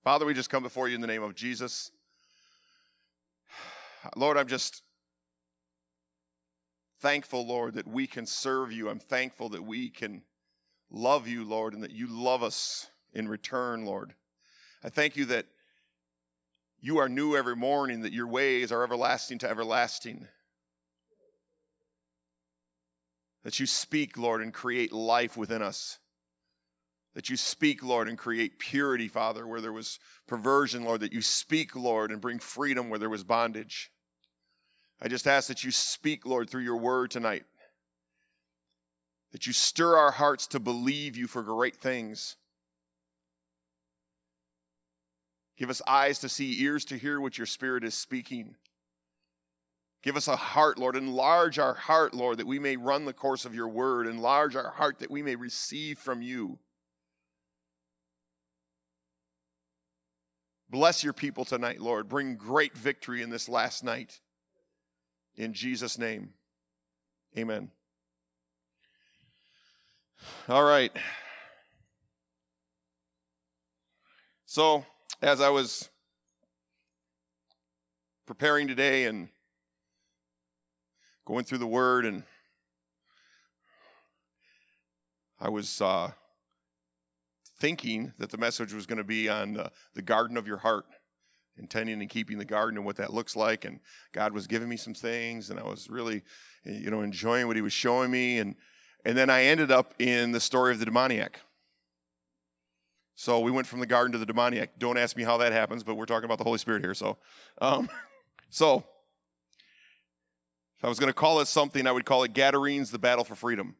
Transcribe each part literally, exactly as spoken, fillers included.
Father, we just come before you in the name of Jesus. Lord, I'm just thankful, Lord, that we can serve you. I'm thankful that we can love you, Lord, and that you love us in return, Lord. I thank you that you are new every morning, that your ways are everlasting to everlasting. That you speak, Lord, and create life within us. That you speak, Lord, and create purity, Father, where there was perversion, Lord. That you speak, Lord, and bring freedom where there was bondage. I just ask that you speak, Lord, through your word tonight. That you stir our hearts to believe you for great things. Give us eyes to see, ears to hear what your Spirit is speaking. Give us a heart, Lord. Enlarge our heart, Lord, that we may run the course of your word. Enlarge our heart that we may receive from you. Bless your people tonight, Lord. Bring great victory in this last night. In Jesus' name, amen. All right. So, as I was preparing today and going through the Word, and I was uh, thinking that the message was going to be on uh, the garden of your heart, intending and keeping the garden and what that looks like, and God was giving me some things, and I was really, you know, enjoying what He was showing me, and and then I ended up in the story of the demoniac. So we went from the garden to the demoniac. Don't ask me how that happens, but we're talking about the Holy Spirit here. So, um, so if I was going to call it something, I would call it Gadarenes, the Battle for Freedom.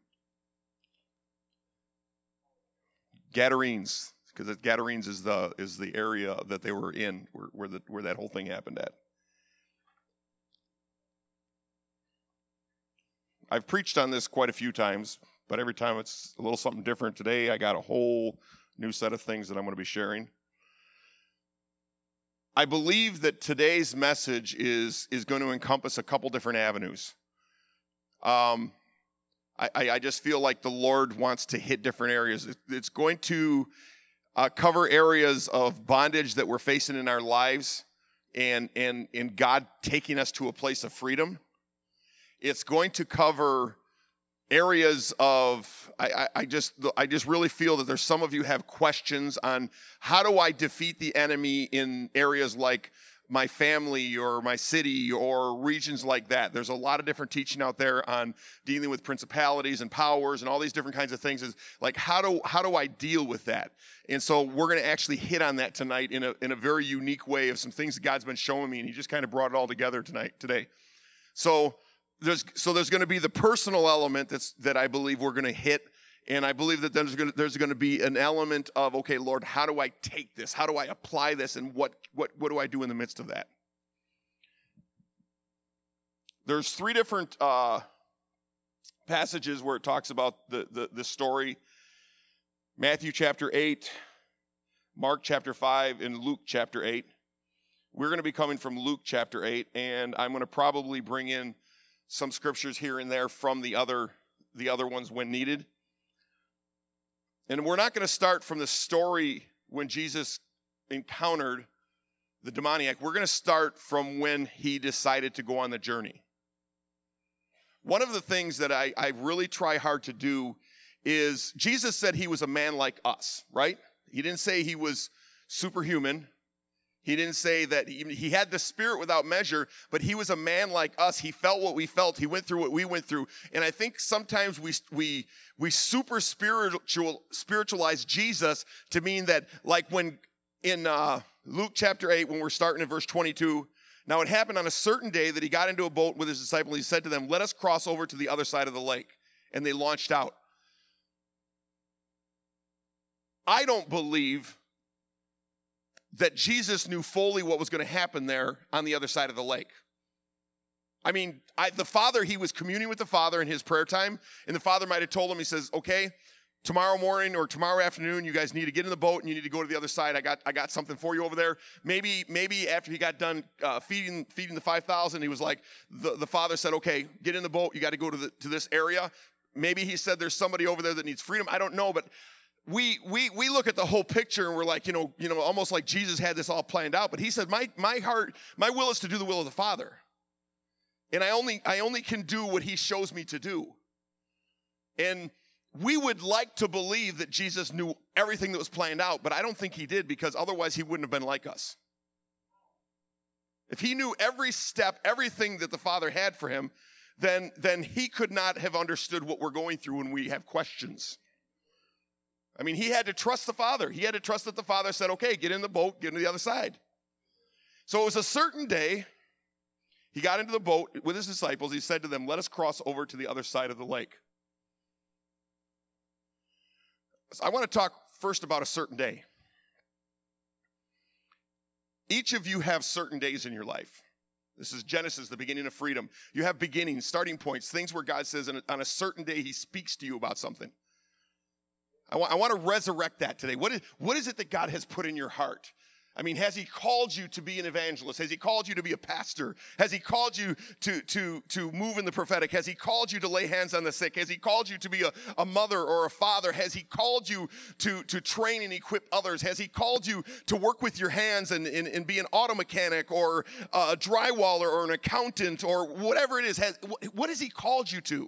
Gadarenes, because Gadarenes is the is the area that they were in, where where, the, where that whole thing happened at. I've preached on this quite a few times, but every time it's a little something different. Today I got a whole new set of things that I'm going to be sharing. I believe that today's message is, is going to encompass a couple different avenues. Um, I, I, I just feel like the Lord wants to hit different areas. It, it's going to uh, cover areas of bondage that we're facing in our lives and, and, and God taking us to a place of freedom. It's going to cover areas of, I, I, I just I just really feel that there's some of you have questions on how do I defeat the enemy in areas like my family or my city or regions like that. There's a lot of different teaching out there on dealing with principalities and powers and all these different kinds of things. Is like how do how do I deal with that? And so we're going to actually hit on that tonight in a in a very unique way of some things that God's been showing me, and He just kind of brought it all together tonight today. So. There's, so there's going to be the personal element that's, that I believe we're going to hit, and I believe that there's going to, there's going to be an element of, okay, Lord, how do I take this? How do I apply this, and what, what, what do I do in the midst of that? There's three different uh, passages where it talks about the, the, the story. Matthew chapter eight, Mark chapter five, and Luke chapter eight. We're going to be coming from Luke chapter eight, and I'm going to probably bring in some scriptures here and there from the other the other ones when needed. And we're not going to start from the story when Jesus encountered the demoniac. We're going to start from when he decided to go on the journey. One of the things that I, I really try hard to do is, Jesus said he was a man like us, right? He didn't say he was superhuman. He didn't say that he, he had the Spirit without measure, but he was a man like us. He felt what we felt. He went through what we went through. And I think sometimes we we we super spiritual spiritualize Jesus to mean that, like when in uh, Luke chapter eight, when we're starting in verse twenty-two, now it happened on a certain day that he got into a boat with his disciples. He said to them, "Let us cross over to the other side of the lake." And they launched out. I don't believe that Jesus knew fully what was going to happen there on the other side of the lake. I mean, I, the Father, he was communing with the Father in his prayer time, and the Father might have told him, he says, okay, tomorrow morning or tomorrow afternoon, you guys need to get in the boat and you need to go to the other side. I got I got something for you over there. Maybe maybe after he got done uh, feeding feeding the five thousand, he was like, the, the Father said, okay, get in the boat. You got to go to the, to this area. Maybe he said there's somebody over there that needs freedom. I don't know, but we we we look at the whole picture and we're like, you know, you know, almost like Jesus had this all planned out. But he said, my my heart, my will is to do the will of the Father. And I only I only can do what he shows me to do. And we would like to believe that Jesus knew everything that was planned out, but I don't think he did, because otherwise he wouldn't have been like us. If he knew every step, everything that the Father had for him, then, then he could not have understood what we're going through when we have questions. I mean, he had to trust the Father. He had to trust that the Father said, okay, get in the boat, get to the other side. So it was a certain day, he got into the boat with his disciples. He said to them, let us cross over to the other side of the lake. So I want to talk first about a certain day. Each of you have certain days in your life. This is Genesis, the beginning of freedom. You have beginnings, starting points, things where God says on a certain day he speaks to you about something. I want, I want to resurrect that today. What is, what is it that God has put in your heart? I mean, has he called you to be an evangelist? Has he called you to be a pastor? Has he called you to, to, to move in the prophetic? Has he called you to lay hands on the sick? Has he called you to be a, a mother or a father? Has he called you to, to train and equip others? Has he called you to work with your hands and, and, and be an auto mechanic or a drywaller or an accountant or whatever it is? Has, what has he called you to?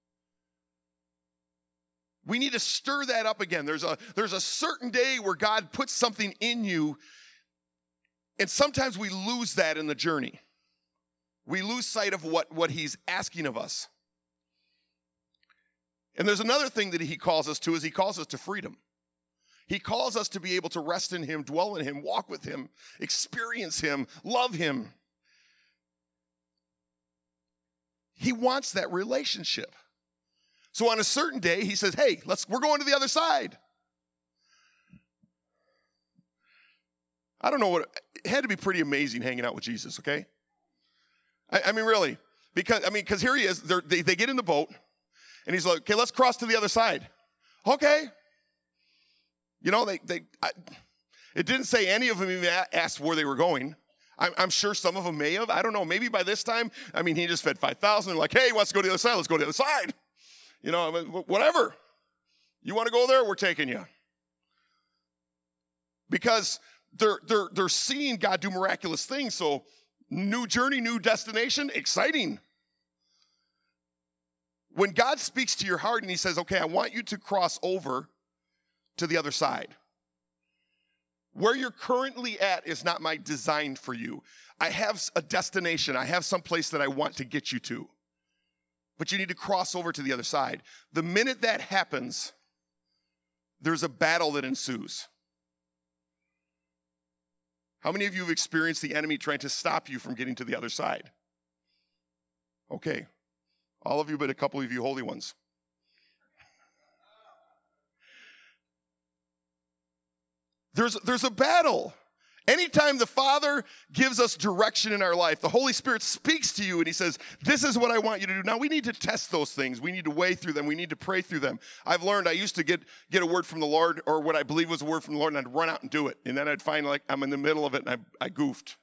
We need to stir that up again. There's a, there's a certain day where God puts something in you. And sometimes we lose that in the journey. We lose sight of what, what he's asking of us. And there's another thing that he calls us to, is he calls us to freedom. He calls us to be able to rest in him, dwell in him, walk with him, experience him, love him. He wants that relationship. So on a certain day, he says, hey, let's, we're going to the other side. I don't know what, it had to be pretty amazing hanging out with Jesus, okay? I, I mean, really, because, I mean, because here he is, they, they get in the boat, and he's like, okay, let's cross to the other side. Okay. You know, they, they, I, it didn't say any of them even asked where they were going. I'm, I'm sure some of them may have, I don't know, maybe by this time, I mean, he just fed five thousand, they're like, hey, he wants to go to the other side, let's go to the other side. You know, whatever. You want to go there, we're taking you. Because They're, they're, they're seeing God do miraculous things. So new journey, new destination, exciting. When God speaks to your heart and he says, okay, I want you to cross over to the other side. Where you're currently at is not my design for you. I have a destination. I have some place that I want to get you to. But you need to cross over to the other side. The minute that happens, there's a battle that ensues. How many of you have experienced the enemy trying to stop you from getting to the other side? Okay. All of you, but a couple of you holy ones. There's, there's a battle. Anytime the Father gives us direction in our life, the Holy Spirit speaks to you and he says, this is what I want you to do. Now, we need to test those things. We need to weigh through them. We need to pray through them. I've learned I used to get, get a word from the Lord, or what I believe was a word from the Lord, and I'd run out and do it. And then I'd find like I'm in the middle of it and I, I goofed.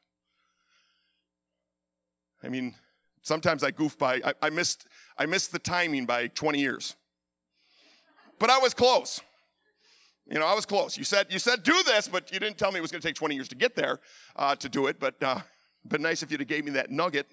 I mean, sometimes I goof by, I, I missed, I missed the timing by twenty years. But I was close. You know, I was close. You said, you said do this, but you didn't tell me it was going to take twenty years to get there uh, to do it. But uh, but nice if you'd have gave me that nugget.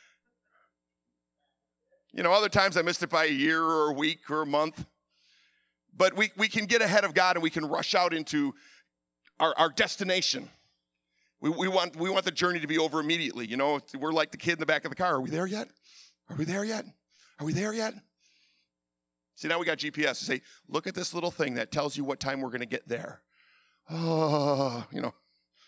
You know, other times I missed it by a year or a week or a month. But we, we can get ahead of God and we can rush out into our, our destination. We, we want we want the journey to be over immediately. You know, we're like the kid in the back of the car. Are we there yet? Are we there yet? Are we there yet? See, now we got G P S to say, look at this little thing that tells you what time we're going to get there. Oh, you know.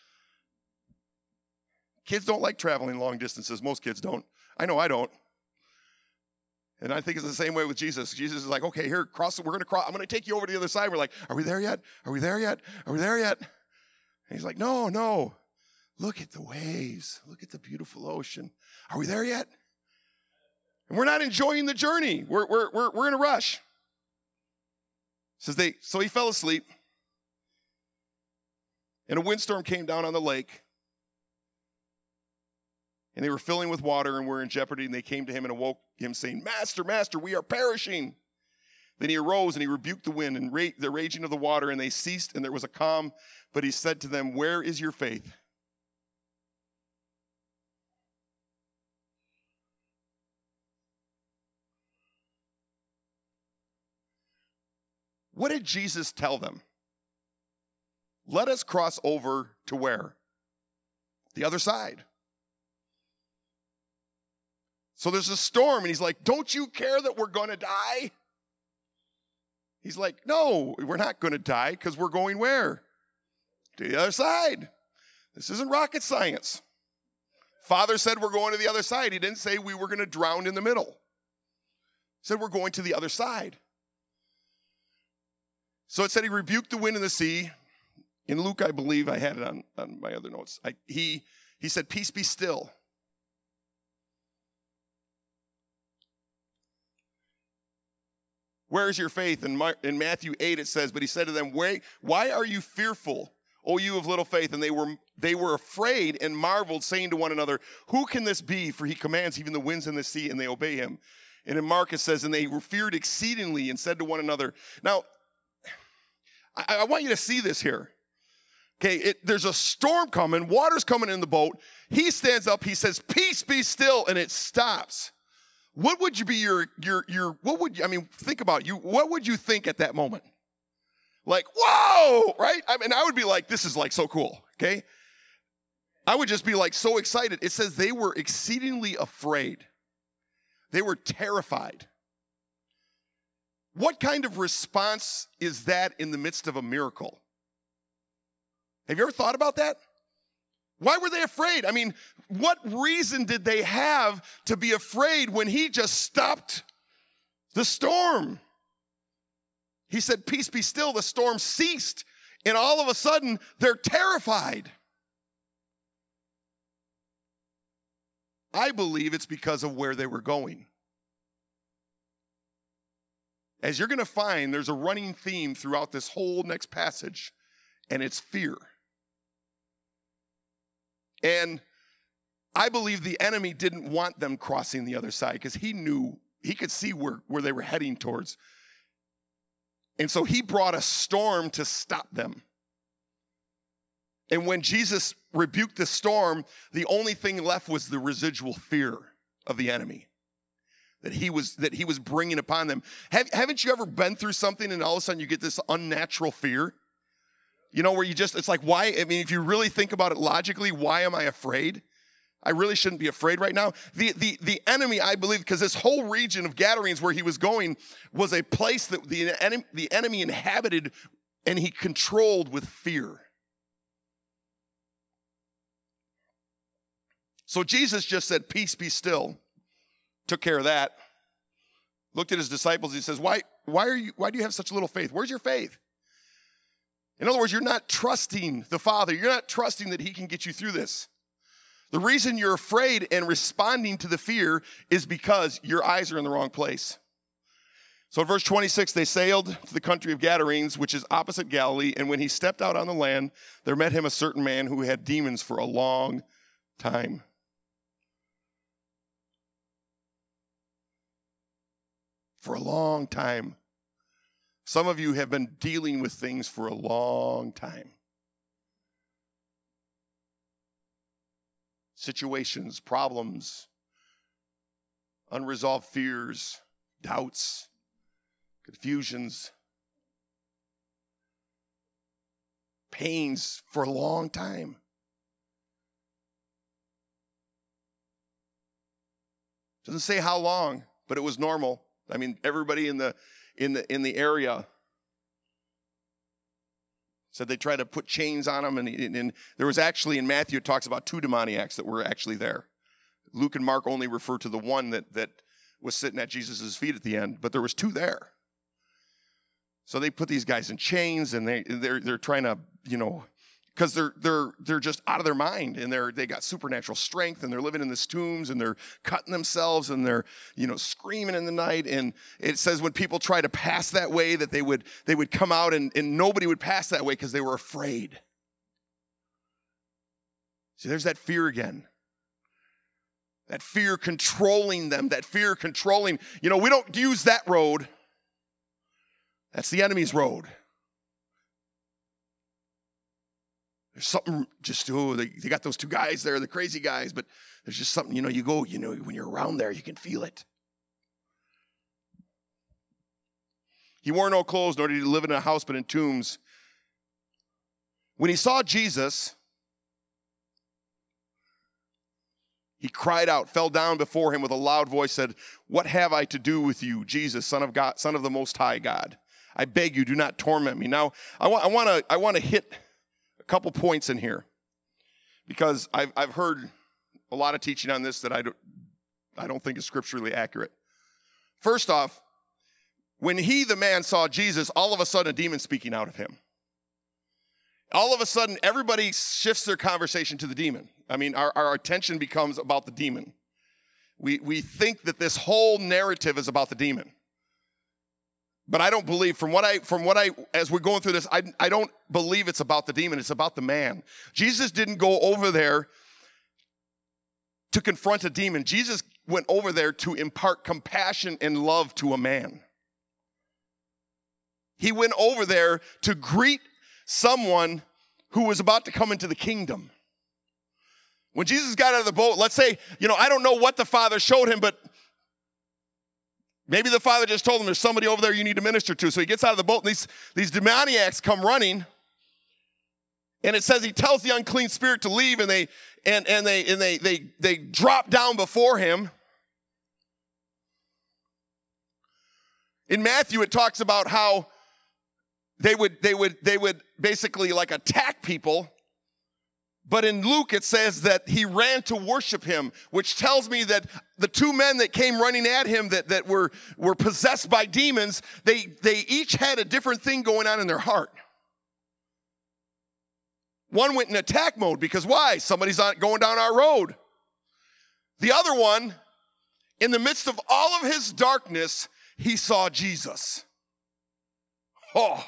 Kids don't like traveling long distances. Most kids don't. I know I don't. And I think it's the same way with Jesus. Jesus is like, okay, here, cross. We're going to cross. I'm going to take you over to the other side. We're like, are we there yet? Are we there yet? Are we there yet? And he's like, no, no. Look at the waves. Look at the beautiful ocean. Are we there yet? And we're not enjoying the journey. We're, we're, we're, we're in a rush. Says they, so he fell asleep. And a windstorm came down on the lake. And they were filling with water and were in jeopardy. And they came to him and awoke him saying, Master, Master, we are perishing. Then he arose and he rebuked the wind and ra- the raging of the water, and they ceased, and there was a calm. But he said to them, "Where is your faith?" What did Jesus tell them? Let us cross over to where? The other side. So there's a storm, and he's like, "Don't you care that we're going to die?" He's like, "No, we're not going to die because we're going where? To the other side. This isn't rocket science. Father said we're going to the other side. He didn't say we were going to drown in the middle. He said we're going to the other side." So it said he rebuked the wind and the sea. In Luke, I believe, I had it on, on my other notes. I, he, he said, "Peace, be still." Where is your faith? In, My, in Matthew eight, it says, "But he said to them, why, why are you fearful, O you of little faith?" And they were, they were afraid and marveled, saying to one another, "Who can this be? For he commands even the winds and the sea, and they obey him." And in Mark, it says, "And they were feared exceedingly and said to one another." Now, I, I want you to see this here. Okay, it, there's a storm coming, water's coming in the boat. He stands up, he says, "Peace, be still," and it stops. What would you be your, your, your, what would you, I mean, think about you, what would you think at that moment? Like, whoa, right? I mean, I would be like, this is like so cool, okay? I would just be like so excited. It says they were exceedingly afraid. They were terrified. What kind of response is that in the midst of a miracle? Have you ever thought about that? Why were they afraid? I mean, what reason did they have to be afraid when he just stopped the storm? He said, "Peace, be still." The storm ceased, and all of a sudden, they're terrified. I believe it's because of where they were going. As you're going to find, there's a running theme throughout this whole next passage, and it's fear. And I believe the enemy didn't want them crossing the other side because he knew, he could see where, where they were heading towards. And so he brought a storm to stop them. And when Jesus rebuked the storm, the only thing left was the residual fear of the enemy that he was, that he was bringing upon them. Have, haven't you ever been through something and all of a sudden you get this unnatural fear? You know, where you just, it's like, why? I mean, if you really think about it logically, why am I afraid? I really shouldn't be afraid right now. The, the, the enemy, I believe, because this whole region of Gadarenes where he was going was a place that the enemy, the enemy inhabited and he controlled with fear. So Jesus just said, "Peace, be still." Took care of that. Looked at his disciples. He says, why, why are you, why do you have such little faith? Where's your faith? In other words, you're not trusting the Father. You're not trusting that he can get you through this. The reason you're afraid and responding to the fear is because your eyes are in the wrong place. So in verse twenty-six, they sailed to the country of Gadarenes, which is opposite Galilee. And when he stepped out on the land, there met him a certain man who had demons for a long time. For a long time. Some of you have been dealing with things for a long time. Situations, problems, unresolved fears, doubts, confusions, pains for a long time. Doesn't say how long, but it was normal. I mean, everybody in the in the in the area said they tried to put chains on him, and, and there was actually in Matthew it talks about two demoniacs that were actually there. Luke and Mark only refer to the one that that was sitting at Jesus' feet at the end, but there was two there. So they put these guys in chains, and they they're they're trying to, you know, because they're they're they're just out of their mind, and they're they got supernatural strength, and they're living in these tombs, and they're cutting themselves, and they're, you know, screaming in the night. And it says when people try to pass that way, that they would they would come out, and, and nobody would pass that way because they were afraid. See, there's that fear again. That fear controlling them, that fear controlling, you know, we don't use that road. That's the enemy's road. There's something just, oh, they, they got those two guys there, the crazy guys, but there's just something, you know, you go, you know, when you're around there, you can feel it. He wore no clothes, nor did he live in a house, but in tombs. When he saw Jesus, he cried out, fell down before him with a loud voice, said, "What have I to do with you, Jesus, Son of God, Son of the Most High God? I beg you, do not torment me." Now, I want, I want to, I want to hit a couple points in here, because I've, I've heard a lot of teaching on this that I don't, I don't think is scripturally accurate. First off, when he, the man, saw Jesus, all of a sudden a demon speaking out of him. All of a sudden, everybody shifts their conversation to the demon. I mean, our, our attention becomes about the demon. We, we think that this whole narrative is about the demon. But I don't believe, from what I, from what I, as we're going through this, I, I don't believe it's about the demon. It's about the man. Jesus didn't go over there to confront a demon. Jesus went over there to impart compassion and love to a man. He went over there to greet someone who was about to come into the kingdom. When Jesus got out of the boat, let's say, you know, I don't know what the Father showed him, but maybe the Father just told him there's somebody over there you need to minister to. So he gets out of the boat, and these, these demoniacs come running. And it says he tells the unclean spirit to leave, and they and, and they and they they they drop down before him. In Matthew, it talks about how They would, they would, they would basically like attack people. But in Luke, it says that he ran to worship him, which tells me that the two men that came running at him that, that were, were possessed by demons, they, they each had a different thing going on in their heart. One went in attack mode because why? Somebody's on, going down our road. The other one, in the midst of all of his darkness, he saw Jesus. Oh.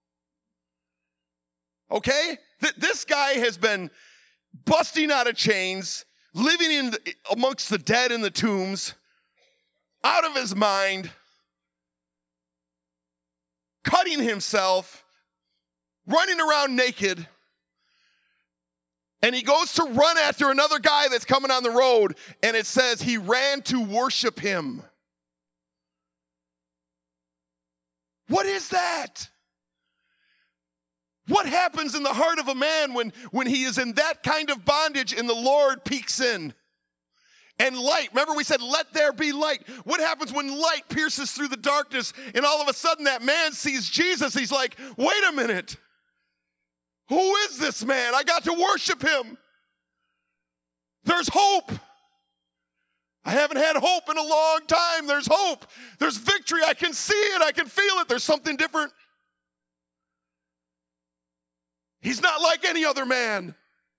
Okay? Th- this guy has been busting out of chains, living in the, amongst the dead in the tombs, out of his mind, cutting himself, running around naked, and he goes to run after another guy that's coming on the road, and it says he ran to worship him. What is that? What happens in the heart of a man when, when he is in that kind of bondage and the Lord peeks in? And light, remember we said, let there be light. What happens when light pierces through the darkness and all of a sudden that man sees Jesus? He's like, wait a minute. Who is this man? I got to worship him. There's hope. I haven't had hope in a long time. There's hope. There's victory. I can see it. I can feel it. There's something different. He's not like any other man.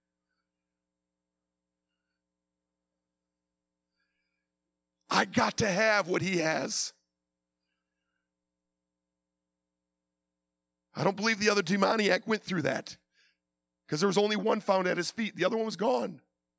I got to have what he has. I don't believe the other demoniac went through that because there was only one found at his feet. The other one was gone.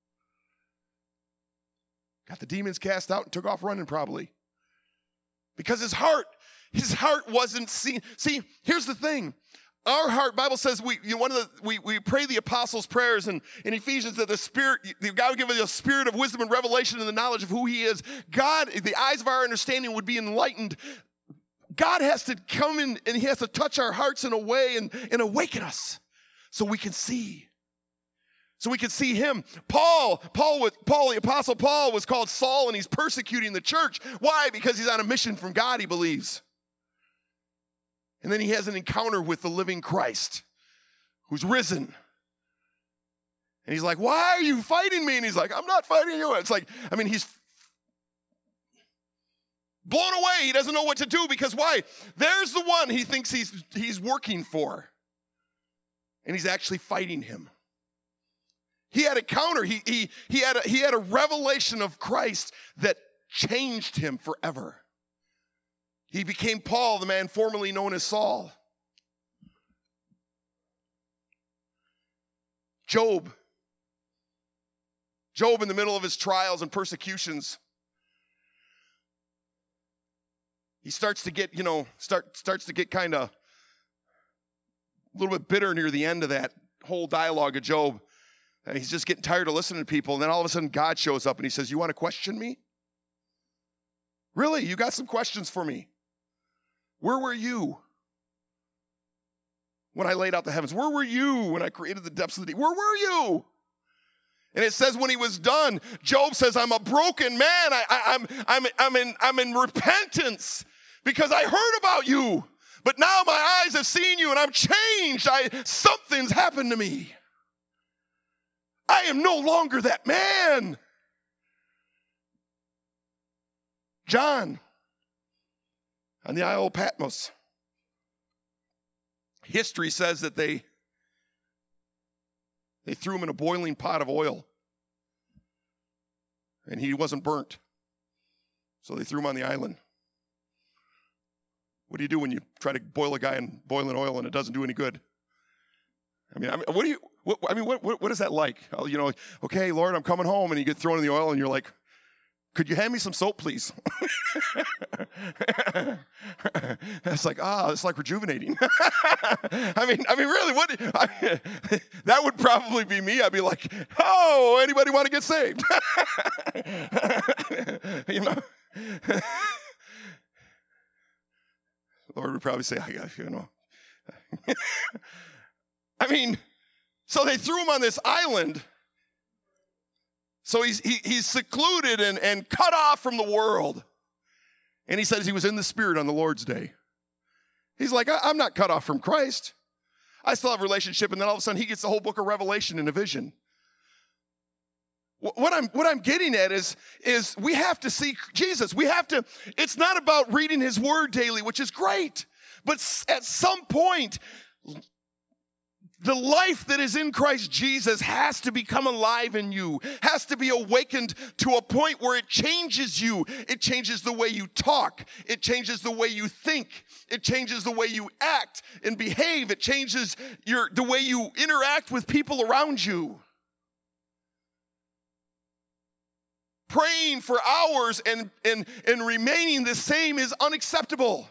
Got the demons cast out and took off running probably. Because his heart, his heart wasn't seen. See, here's the thing. Our heart, Bible says we you know, one of the we, we pray the apostles' prayers and in Ephesians that the Spirit, God would give us a spirit of wisdom and revelation and the knowledge of who he is. God, the eyes of our understanding would be enlightened. God has to come in and he has to touch our hearts in a way and, and awaken us so we can see. So we can see him. Paul, Paul, with, Paul, the apostle Paul was called Saul and he's persecuting the church. Why? Because he's on a mission from God, he believes. And then he has an encounter with the living Christ who's risen. And he's like, why are you fighting me? And he's like, I'm not fighting you. It's like, I mean, he's blown away. He doesn't know what to do because why? There's the one he thinks he's, he's working for. And he's actually fighting him. He had a counter. He, he, he, had a, he had a revelation of Christ that changed him forever. He became Paul, the man formerly known as Saul. Job. Job in the middle of his trials and persecutions. he starts to get, you know, start starts to get kind of a little bit bitter near the end of that whole dialogue of Job. And he's just getting tired of listening to people. And then all of a sudden God shows up and he says, you want to question me? Really? You got some questions for me? Where were you when I laid out the heavens? Where were you when I created the depths of the deep? Where were you? And it says when he was done, Job says, I'm a broken man. I, I, I'm, I'm, I'm, in, I'm in repentance because I heard about you. But now my eyes have seen you and I'm changed. I, something's happened to me. I am no longer that man. John, on the Isle of Patmos, history says that they, they threw him in a boiling pot of oil. And he wasn't burnt. So they threw him on the island. What do you do when you try to boil a guy in boiling oil and it doesn't do any good? I mean, I mean what do you, what, I mean, what, what, what is that like? Oh, you know, okay, Lord, I'm coming home, and you get thrown in the oil and you're like, could you hand me some soap, please? It's like, ah, it's like rejuvenating. I mean, I mean, really, what? I mean, that would probably be me. I'd be like, oh, anybody want to get saved? You know, Lord would probably say, I got you know. I mean, so they threw him on this island. So he's he, he's secluded and, and cut off from the world. And he says he was in the Spirit on the Lord's day. He's like, I, I'm not cut off from Christ. I still have a relationship. And then all of a sudden he gets the whole book of Revelation in a vision. What I'm, what I'm getting at is, is we have to see Jesus. We have to, it's not about reading his word daily, which is great. But at some point, the life that is in Christ Jesus has to become alive in you, has to be awakened to a point where it changes you. It changes the way you talk. It changes the way you think. It changes the way you act and behave. It changes your, the way you interact with people around you. Praying for hours and, and, and remaining the same is unacceptable.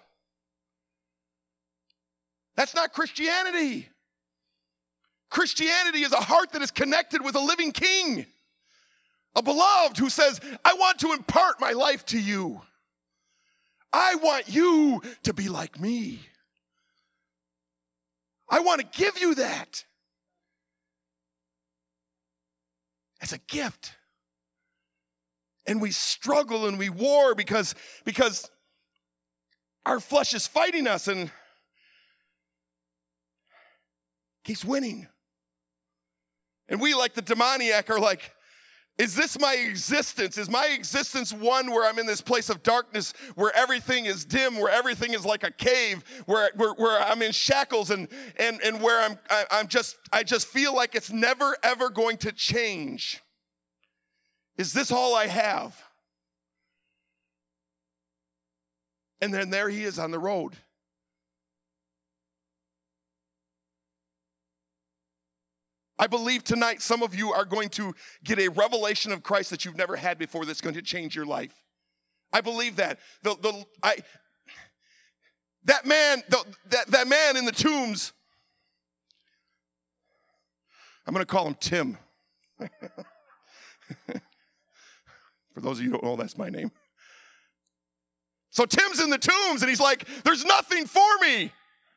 That's not Christianity. Christianity is a heart that is connected with a living King, a beloved who says, I want to impart my life to you. I want you to be like me. I want to give you that. As a gift. And we struggle and we war because, because our flesh is fighting us and keeps winning. And we, like the demoniac, are like, is this my existence? Is my existence one where I'm in this place of darkness, where everything is dim, where everything is like a cave, where, where, where I'm in shackles and, and, and where I'm, I, I'm just, I just feel like it's never, ever going to change? Is this all I have? And then there he is on the road. I believe tonight some of you are going to get a revelation of Christ that you've never had before that's going to change your life. I believe that. The, the, I, that man, the, that, that man in the tombs, I'm going to call him Tim. For those of you who don't know, that's my name. So Tim's in the tombs and he's like, there's nothing for me.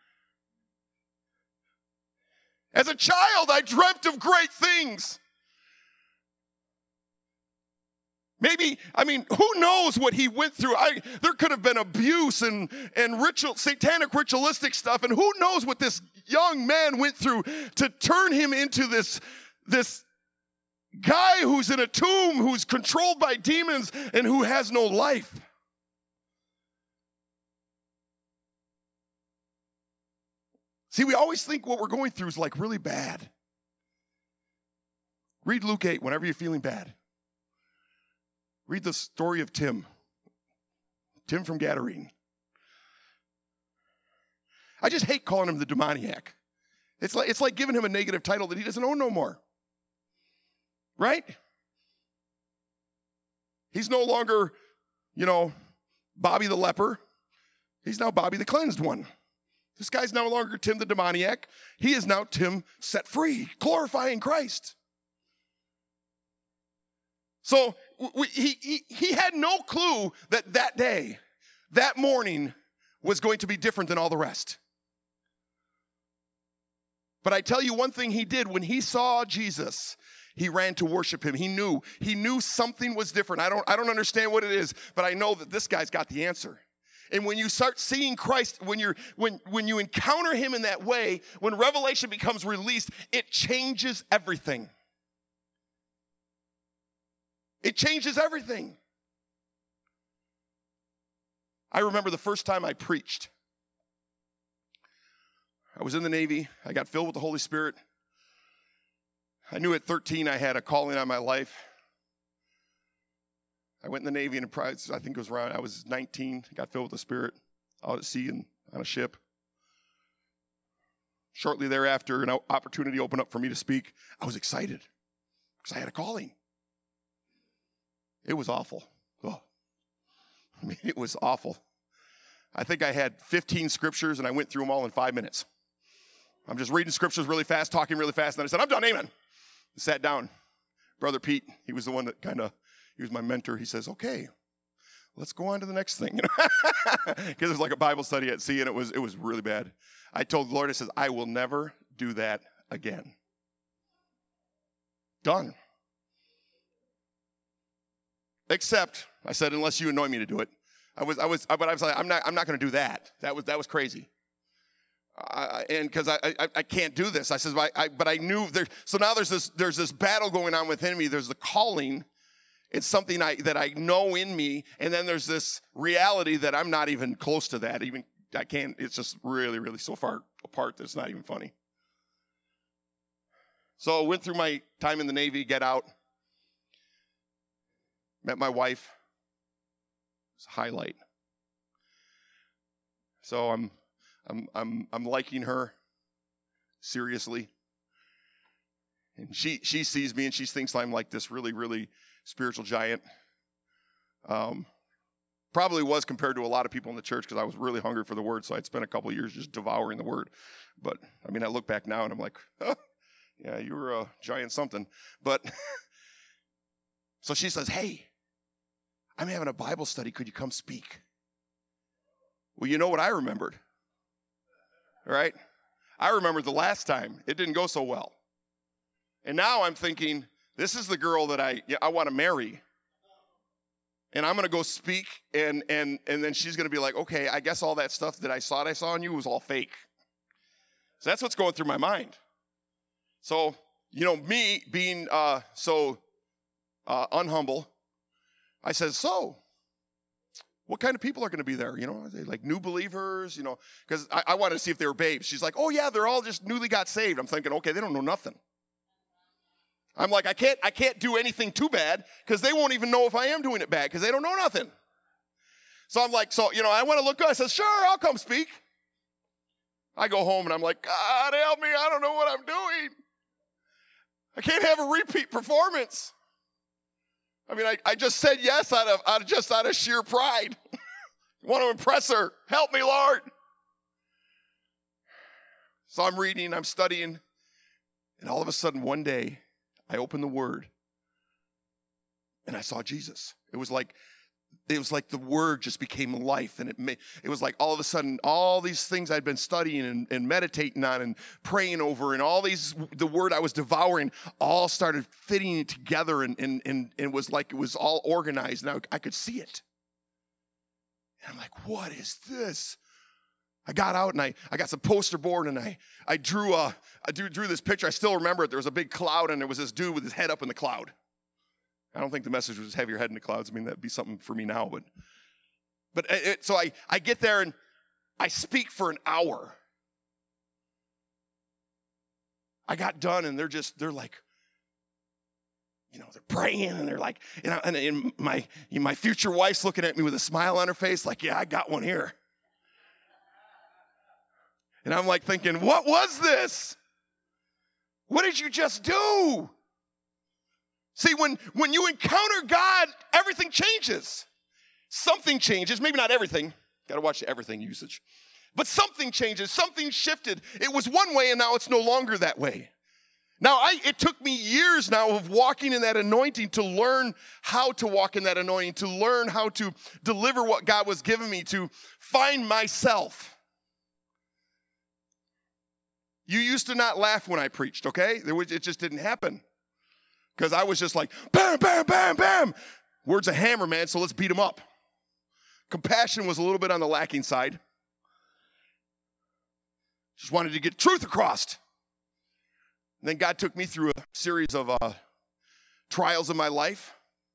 As a child, I dreamt of great things. Maybe, I mean, who knows what he went through? I, there could have been abuse and, and ritual, satanic ritualistic stuff, and who knows what this young man went through to turn him into this, this guy who's in a tomb, who's controlled by demons, and who has no life. See, we always think what we're going through is like really bad. Read Luke eight whenever you're feeling bad. Read the story of Tim. Tim from Gadarene. I just hate calling him the demoniac. It's like, it's like giving him a negative title that he doesn't own no more. Right? He's no longer, you know, Bobby the leper. He's now Bobby the cleansed one. This guy's no longer Tim the demoniac. He is now Tim set free, glorifying Christ. So we, he, he, he had no clue that that day, that morning, was going to be different than all the rest. But I tell you one thing he did when he saw Jesus, he ran to worship him. He knew, he knew something was different. I don't, I don't understand what it is, but I know that this guy's got the answer. And when you start seeing Christ, when you're when when you encounter him in that way, when revelation becomes released, it changes everything. It changes everything. I remember the first time I preached. I was in the Navy. I got filled with the Holy Spirit. I knew at thirteen I had a calling on my life. I went in the Navy, and I think it was around, I was nineteen, got filled with the Spirit, out at sea and on a ship. Shortly thereafter, an opportunity opened up for me to speak. I was excited because I had a calling. It was awful. Oh, I mean, it was awful. I think I had fifteen scriptures, and I went through them all in five minutes. I'm just reading scriptures really fast, talking really fast, and then I said, I'm done, amen. I sat down. Brother Pete, he was the one that kind of, he was my mentor. He says, okay, let's go on to the next thing. Because it was like a Bible study at sea, and it was it was really bad. I told the Lord, I says, I will never do that again. Done. Except, I said, unless you anoint me to do it. I was, I was, but I was like, I'm not, I'm not going to do that. That was, that was crazy. Uh, and because I, I, I can't do this. I said, I, I, but I knew there. So now there's this, there's this battle going on within me. There's the calling. It's something I, that I know in me, and then there's this reality that I'm not even close to that. Even I can't. It's just really, really so far apart that it's not even funny. So I went through my time in the Navy, get out, met my wife. It's a highlight. So I'm, I'm, I'm, I'm liking her seriously, and she she sees me and she thinks I'm like this really, really spiritual giant. Um, probably was compared to a lot of people in the church because I was really hungry for the word, so I'd spent a couple of years just devouring the word. But, I mean, I look back now and I'm like, oh, yeah, you were a giant something. But, so she says, hey, I'm having a Bible study. Could you come speak? Well, you know what I remembered, right? I remembered the last time. It didn't go so well. And now I'm thinking, this is the girl that I I want to marry. And I'm going to go speak, and and and then she's going to be like, okay, I guess all that stuff that I thought I saw in you was all fake. So that's what's going through my mind. So, you know, me being uh, so uh, unhumble, I said, so, what kind of people are going to be there? You know, are they like new believers? You know, because I, I wanted to see if they were babes. She's like, oh, yeah, they're all just newly got saved. I'm thinking, okay, they don't know nothing. I'm like, I can't, I can't do anything too bad because they won't even know if I am doing it bad because they don't know nothing. So I'm like, so, you know, I want to look good. I said, sure, I'll come speak. I go home and I'm like, God help me, I don't know what I'm doing. I can't have a repeat performance. I mean, I, I just said yes out of, out of just out of sheer pride. Want to impress her. Help me, Lord. So I'm reading, I'm studying, and all of a sudden one day, I opened the Word, and I saw Jesus. It was like, it was like the Word just became life, and it made, it was like all of a sudden, all these things I'd been studying and, and meditating on and praying over, and all these, the Word I was devouring, all started fitting together, and and and it was like it was all organized. Now I could see it, and I'm like, what is this? I got out and I, I got some poster board and I, I drew a, I drew, drew this picture. I still remember it. There was a big cloud and there was this dude with his head up in the cloud. I don't think the message was have your head in the clouds. I mean, that'd be something for me now. But but it, so I, I get there and I speak for an hour. I got done and they're just, they're like, you know, they're praying and they're like, you know, and, and my, my future wife's looking at me with a smile on her face like, yeah, I got one here. And I'm like thinking, what was this? What did you just do? See, when, when you encounter God, everything changes. Something changes, maybe not everything. Got to watch the everything usage. But something changes. Something shifted. It was one way, and now it's no longer that way. Now, I, it took me years now of walking in that anointing to learn how to walk in that anointing, to learn how to deliver what God was giving me, to find myself. You used to not laugh when I preached, okay? There was, it just didn't happen. Because I was just like, bam, bam, bam, bam. Word's a hammer, man, so let's beat him up. Compassion was a little bit on the lacking side. Just wanted to get truth across. And then God took me through a series of uh, trials in my life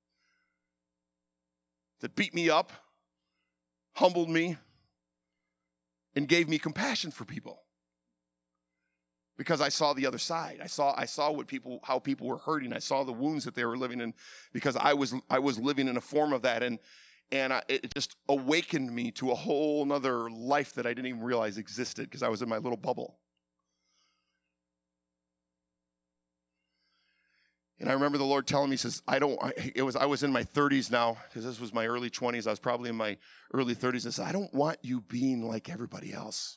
that beat me up, humbled me, and gave me compassion for people. Because I saw the other side. I saw I saw what people how people were hurting. I saw the wounds that they were living in because I was I was living in a form of that. And and I, it just awakened me to a whole nother life that I didn't even realize existed because I was in my little bubble. And I remember the Lord telling me, he says, I don't, I, it was, I was in my thirties now, because this was my early twenties. I was probably in my early thirties. He said, I don't want you being like everybody else.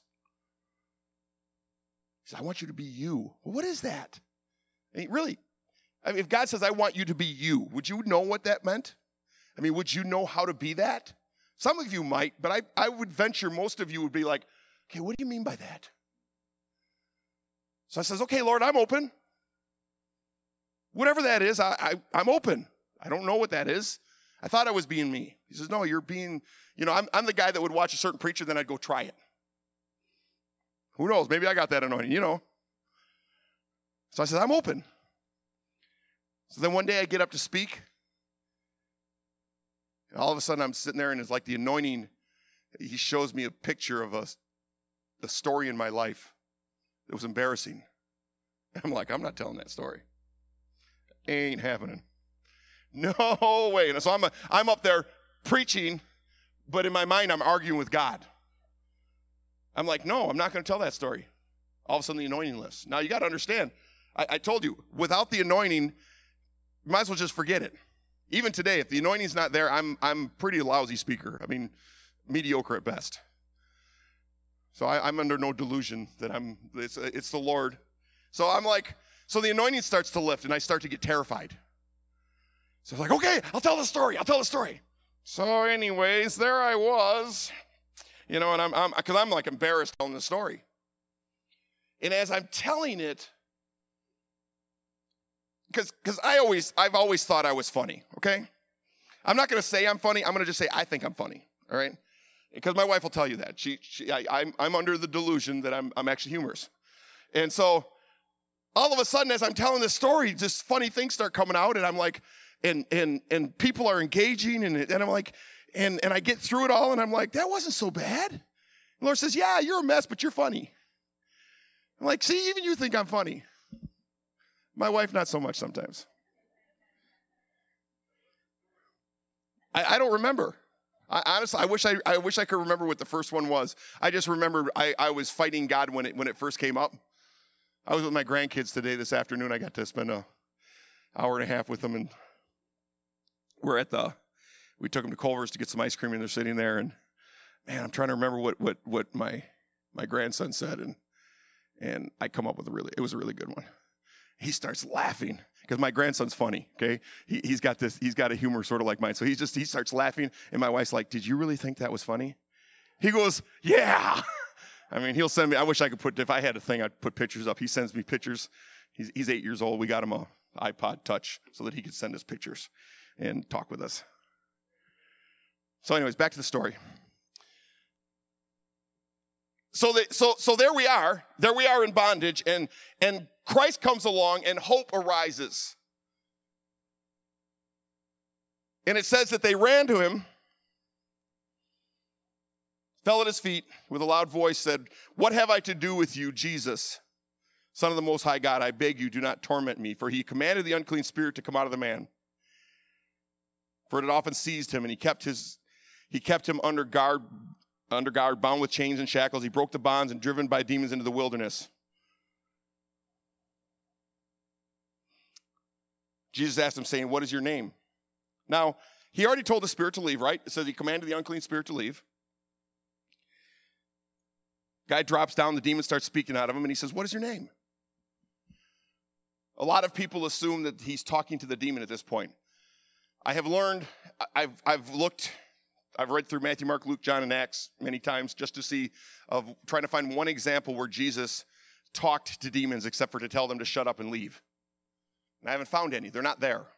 He said, I want you to be you. Well, what is that? I mean, really, I mean, if God says, I want you to be you, would you know what that meant? I mean, would you know how to be that? Some of you might, but I, I would venture most of you would be like, okay, what do you mean by that? So I says, okay, Lord, I'm open. Whatever that is, I, I, I'm open. I don't know what that is. I thought I was being me. He says, no, you're being, you know, I'm, I'm the guy that would watch a certain preacher, then I'd go try it. Who knows? Maybe I got that anointing, you know. So I said, I'm open. So then one day I get up to speak. And all of a sudden I'm sitting there and it's like the anointing, he shows me a picture of a, a story in my life that was embarrassing. I'm like, I'm not telling that story. Ain't happening. No way. And so I'm, a, I'm up there preaching, but in my mind I'm arguing with God. I'm like, no, I'm not going to tell that story. All of a sudden the anointing lifts. Now you got to understand, I, I told you, without the anointing, you might as well just forget it. Even today, if the anointing's not there, I'm I'm pretty lousy speaker. I mean, mediocre at best. So I, I'm under no delusion that I'm, it's, it's the Lord. So I'm like, so the anointing starts to lift and I start to get terrified. So I'm like, okay, I'll tell the story. I'll tell the story. So anyways, there I was, you know, and I'm, I'm, cause I'm like embarrassed telling the story. And as I'm telling it, cause, cause I always, I've always thought I was funny. Okay. I'm not going to say I'm funny. I'm going to just say, I think I'm funny. All right. Because my wife will tell you that she, she I, I'm, I'm under the delusion that I'm, I'm actually humorous. And so all of a sudden, as I'm telling this story, just funny things start coming out, and I'm like, and and and people are engaging, and and I'm like, and and I get through it all, and I'm like, that wasn't so bad. And the Lord says, yeah, you're a mess, but you're funny. I'm like, see, even you think I'm funny. My wife, not so much sometimes. I, I don't remember. I, honestly, I wish I I wish I could remember what the first one was. I just remember I, I was fighting God when it when it first came up. I was with my grandkids today this afternoon. I got to spend an hour and a half with them, and we're at the, we took them to Culver's to get some ice cream, and they're sitting there, and man, I'm trying to remember what what what my my grandson said, and and I come up with a really, it was a really good one. He starts laughing because my grandson's funny. Okay, he he's got this, he's got a humor sort of like mine, so he just he starts laughing, and my wife's like, "Did you really think that was funny?" He goes, "Yeah." I mean, he'll send me, I wish I could put, if I had a thing, I'd put pictures up. He sends me pictures. He's, he's eight years old. We got him a iPod Touch so that he could send us pictures and talk with us. So anyways, back to the story. So, they, so, so there we are. There we are in bondage, and, and Christ comes along, and hope arises. And it says that they ran to him, fell at his feet with a loud voice, said, "What have I to do with you, Jesus, Son of the Most High God? I beg you, do not torment me." For he commanded the unclean spirit to come out of the man. For it had often seized him, and he kept his, he kept him under guard, under guard, bound with chains and shackles. He broke the bonds and driven by demons into the wilderness. Jesus asked him, saying, "What is your name?" Now, he already told the spirit to leave, right? It says he commanded the unclean spirit to leave. Guy drops down, the demon starts speaking out of him, and he says, what is your name? A lot of people assume that he's talking to the demon at this point. I have learned, I've, I've looked, I've read through Matthew, Mark, Luke, John, and Acts many times just to see, of trying to find one example where Jesus talked to demons except for to tell them to shut up and leave. And I haven't found any. They're not there.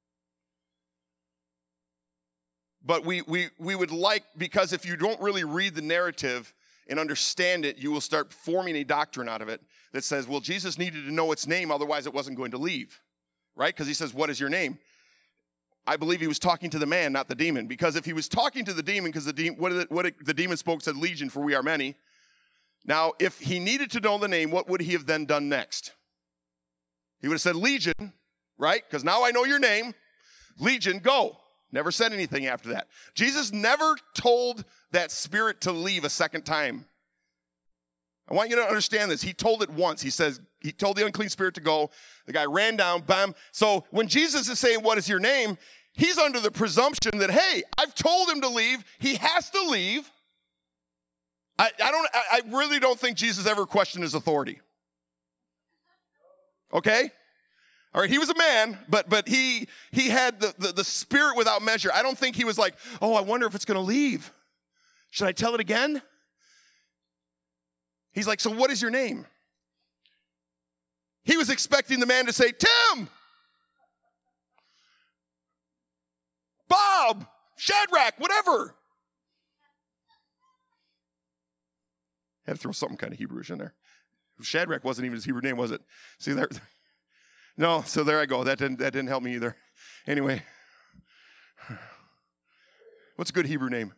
But we, we, we would like, because if you don't really read the narrative and understand it, you will start forming a doctrine out of it that says, well, Jesus needed to know its name, otherwise it wasn't going to leave, right? Because he says, what is your name? I believe he was talking to the man, not the demon. Because if he was talking to the demon, because the, de- what, it, what it, the demon spoke said, legion, for we are many. Now, if he needed to know the name, what would he have then done next? He would have said, legion, right? Because now I know your name. Legion, go. Never said anything after that. Jesus never told that spirit to leave a second time. I want you to understand this. He told it once. He says, he told the unclean spirit to go. The guy ran down, bam. So when Jesus is saying, what is your name? He's under the presumption that, hey, I've told him to leave. He has to leave. I, I don't. I, I really don't think Jesus ever questioned his authority. Okay? All right, he was a man, but but he he had the, the, the spirit without measure. I don't think he was like, oh, I wonder if it's going to leave. Should I tell it again? He's like, so what is your name? He was expecting the man to say, Tim, Bob, Shadrach, whatever. Had to throw something kind of Hebrewish in there. Shadrach wasn't even his Hebrew name, was it? See there? No, so there I go. That didn't that didn't help me either. Anyway, what's a good Hebrew name?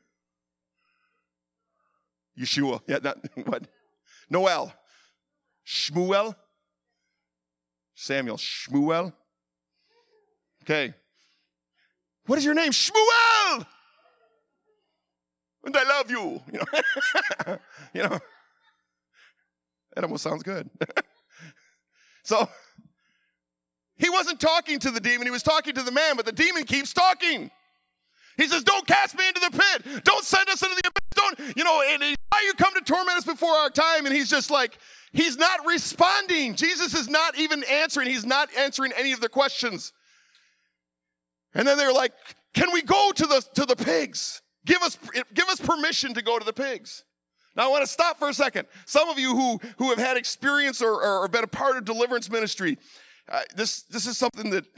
Yeshua. Yeah, not what? Noel. Shmuel. Samuel. Shmuel. Okay. What is your name? Shmuel. And I love you. You know. You know. That almost sounds good. So he wasn't talking to the demon, he was talking to the man, but the demon keeps talking. He says, don't cast me into the pit. Don't send us into the abyss. Don't, you know, and why you come to torment us before our time? And he's just like, he's not responding. Jesus is not even answering. He's not answering any of the questions. And then they're like, can we go to the to the pigs? Give us, give us permission to go to the pigs. Now, I want to stop for a second. Some of you who, who have had experience or, or been a part of deliverance ministry, uh, this, this is something that,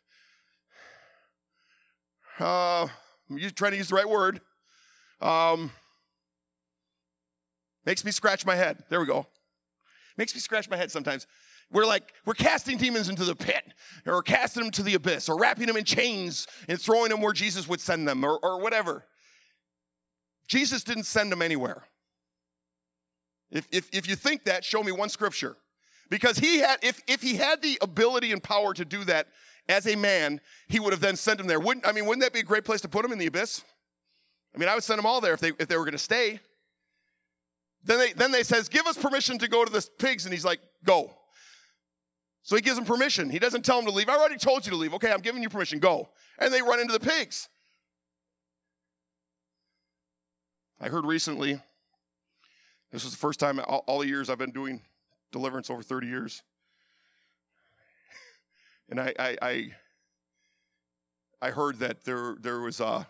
uh, I'm trying to use the right word, um, makes me scratch my head. There we go. Makes me scratch my head sometimes. We're like, we're casting demons into the pit, or casting them to the abyss, or wrapping them in chains and throwing them where Jesus would send them, or, or whatever. Jesus didn't send them anywhere. If, if, if you think that, show me one scripture. Because he had, if, if he had the ability and power to do that as a man, he would have then sent him there. Wouldn't, I mean, wouldn't that be a great place to put him, in the abyss? I mean, I would send them all there if they, if they were going to stay. Then they, then they says, give us permission to go to the pigs. And he's like, go. So he gives them permission. He doesn't tell them to leave. I already told you to leave. Okay, I'm giving you permission. Go. And they run into the pigs. I heard recently, this was the first time all, all the years I've been doing deliverance, over thirty years. And I I I, I heard that there there was uh,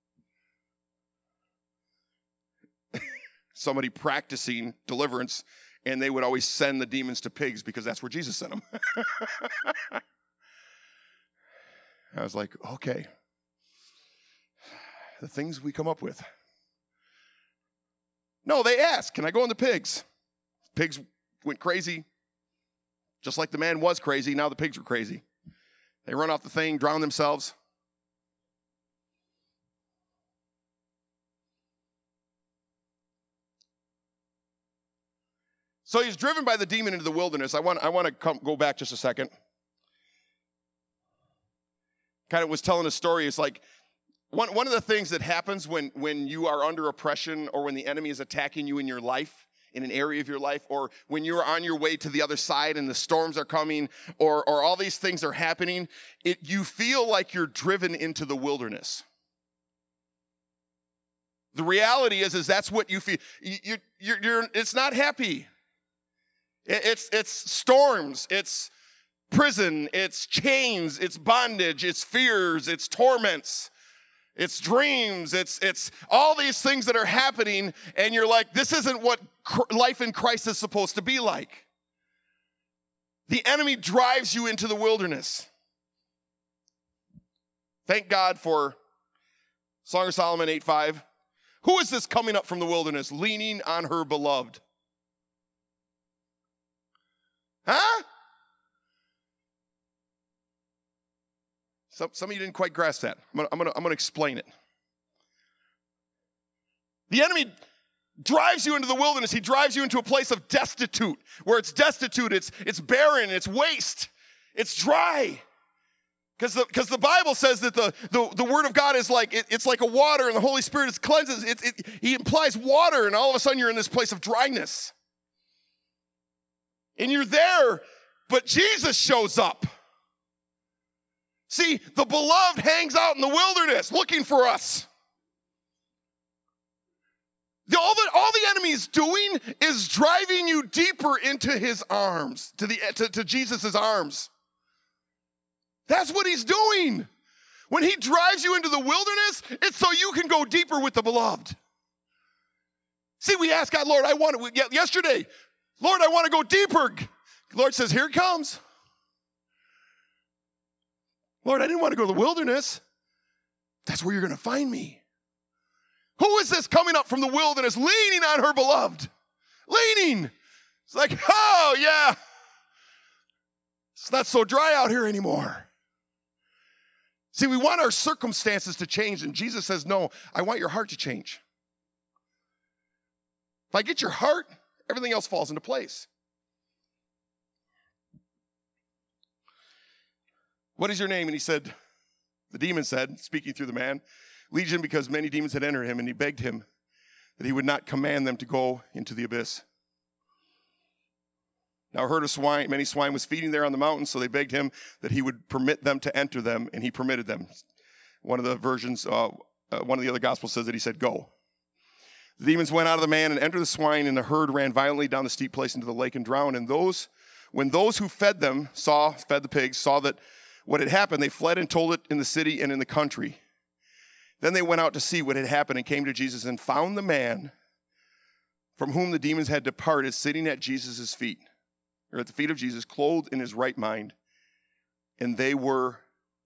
somebody practicing deliverance, and they would always send the demons to pigs because that's where Jesus sent them. I was like, okay. The things we come up with. No, they asked, can I go in the pigs? Pigs went crazy. Just like the man was crazy, now the pigs were crazy. They run off the thing, drown themselves. So he's driven by the demon into the wilderness. I want, I want to come, go back just a second. Kind of was telling a story. It's like, One, one of the things that happens when, when you are under oppression, or when the enemy is attacking you in your life, in an area of your life, or when you're on your way to the other side and the storms are coming, or, or all these things are happening, it, you feel like you're driven into the wilderness. The reality is, is that's what you feel. You, you, you're, you're, it's not happy. It, it's, it's storms. It's prison. It's chains. It's bondage. It's fears. It's torments. It's dreams. It's, it's all these things that are happening, and you're like, this isn't what cr- life in Christ is supposed to be like. The enemy drives you into the wilderness. Thank God for Song of Solomon eight five. Who is this coming up from the wilderness, leaning on her beloved? Huh? Some, some of you didn't quite grasp that. I'm gonna, I'm gonna, I'm gonna explain it. The enemy drives you into the wilderness. He drives you into a place of destitute, where it's destitute, it's, it's barren, it's waste, it's dry. Because the, because the Bible says that the, the, the Word of God is like, it, it's like a water, and the Holy Spirit is cleanses. It, it, he implies water, and all of a sudden you're in this place of dryness. And you're there, but Jesus shows up. See, the beloved hangs out in the wilderness looking for us. The, all, the, all the enemy is doing is driving you deeper into his arms, to, the, to, to Jesus' arms. That's what he's doing. When he drives you into the wilderness, it's so you can go deeper with the beloved. See, we ask God, Lord, I want to, yesterday, Lord, I want to go deeper. The Lord says, here it comes. Lord, I didn't want to go to the wilderness. That's where you're going to find me. Who is this coming up from the wilderness, leaning on her beloved? Leaning. It's like, oh, yeah. It's not so dry out here anymore. See, we want our circumstances to change, and Jesus says, no, I want your heart to change. If I get your heart, everything else falls into place. What is your name? And he said, the demon said, speaking through the man, Legion, because many demons had entered him, and he begged him that he would not command them to go into the abyss. Now a herd of swine, many swine was feeding there on the mountain, so they begged him that he would permit them to enter them, and he permitted them. One of the versions, uh, uh, one of the other gospels says that he said, go. The demons went out of the man and entered the swine, and the herd ran violently down the steep place into the lake and drowned. And those, when those who fed them saw, fed the pigs, saw that what had happened, they fled and told it in the city and in the country. Then they went out to see what had happened and came to Jesus and found the man from whom the demons had departed sitting at Jesus' feet, or at the feet of Jesus, clothed in his right mind. And they were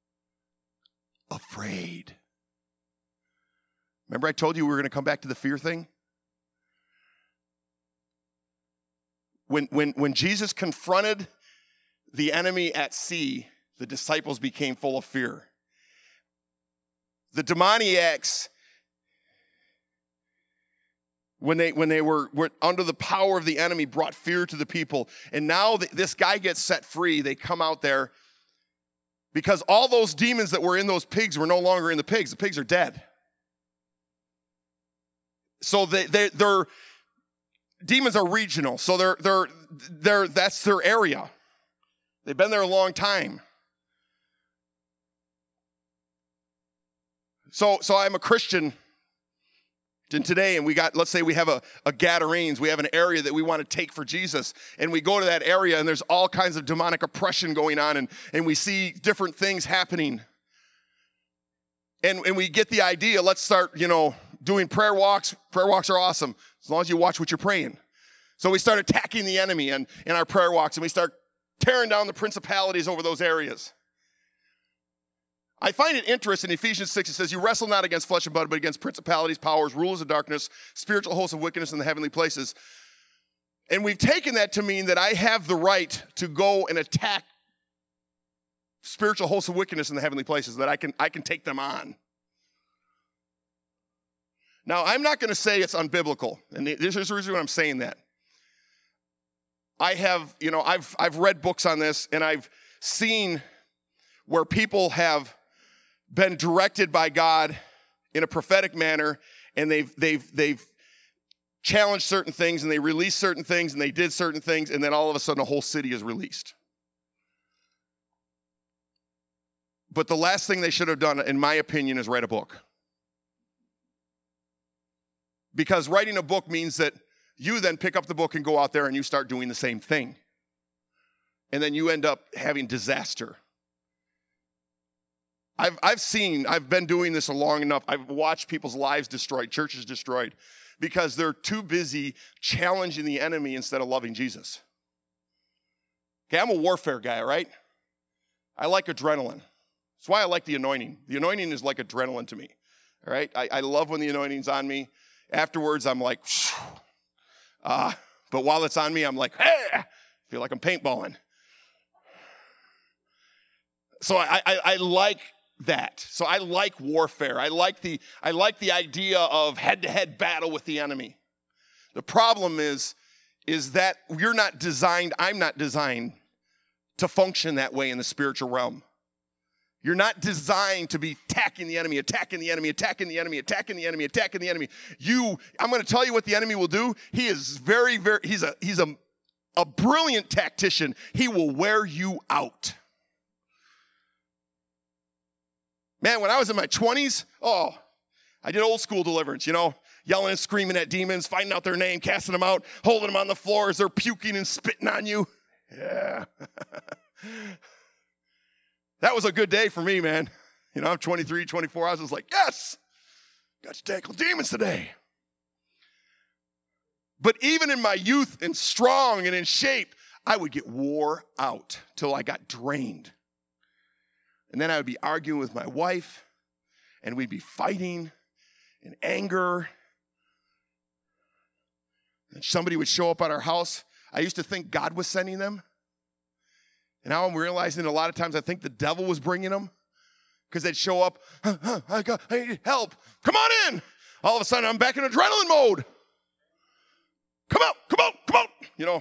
afraid. Remember I told you we were going to come back to the fear thing? When, when, when Jesus confronted the enemy at sea, the disciples became full of fear. The demoniacs, when they when they were, were under the power of the enemy, brought fear to the people. And now the, this guy gets set free. They come out there because all those demons that were in those pigs were no longer in the pigs. The pigs are dead. So they they they're demons are regional. So they're they're they're that's their area. They've been there a long time. So, so I'm a Christian and today, and we got, let's say we have a, a Gadarenes, we have an area that we want to take for Jesus, and we go to that area, and there's all kinds of demonic oppression going on, and, and we see different things happening. And, and we get the idea, let's start, you know, doing prayer walks. Prayer walks are awesome, as long as you watch what you're praying. So we start attacking the enemy in, in our prayer walks, and we start tearing down the principalities over those areas. I find it interesting, in Ephesians six, it says, you wrestle not against flesh and blood, but against principalities, powers, rulers of darkness, spiritual hosts of wickedness in the heavenly places. And we've taken that to mean that I have the right to go and attack spiritual hosts of wickedness in the heavenly places, that I can, I can take them on. Now, I'm not going to say it's unbiblical, and this is the reason why I'm saying that. I have, you know, I've I've read books on this, and I've seen where people have been directed by God in a prophetic manner, and they've they've they've challenged certain things, and they released certain things, and they did certain things, and then all of a sudden a whole city is released. But the last thing they should have done, in my opinion, is write a book. Because writing a book means that you then pick up the book and go out there and you start doing the same thing. And then you end up having disaster. I've, I've seen, I've been doing this long enough. I've watched people's lives destroyed, churches destroyed, because they're too busy challenging the enemy instead of loving Jesus. Okay, I'm a warfare guy, right? I like adrenaline. That's why I like the anointing. The anointing is like adrenaline to me, all right? I, I love when the anointing's on me. Afterwards, I'm like, uh, but while it's on me, I'm like, hey, I feel like I'm paintballing. So I, I, I like that. So I like warfare. I like the I like the idea of head-to-head battle with the enemy. The problem is, is that you're not designed, I'm not designed to function that way in the spiritual realm. You're not designed to be attacking the enemy, attacking the enemy, attacking the enemy, attacking the enemy, attacking the enemy. You, I'm going to tell you what the enemy will do. He is very, very, he's a he's a, a brilliant tactician. He will wear you out. Man, when I was in my twenties, oh, I did old school deliverance, you know, yelling and screaming at demons, finding out their name, casting them out, holding them on the floor as they're puking and spitting on you. Yeah. That was a good day for me, man. You know, I'm twenty-three, twenty-four. I was just like, yes, got to tackle demons today. But even in my youth and strong and in shape, I would get wore out till I got drained. And then I would be arguing with my wife, and we'd be fighting in anger. And somebody would show up at our house. I used to think God was sending them. And now I'm realizing a lot of times I think the devil was bringing them, because they'd show up, huh, huh, I, got, I need help. Come on in. All of a sudden, I'm back in adrenaline mode. Come out, come out, come out. You know.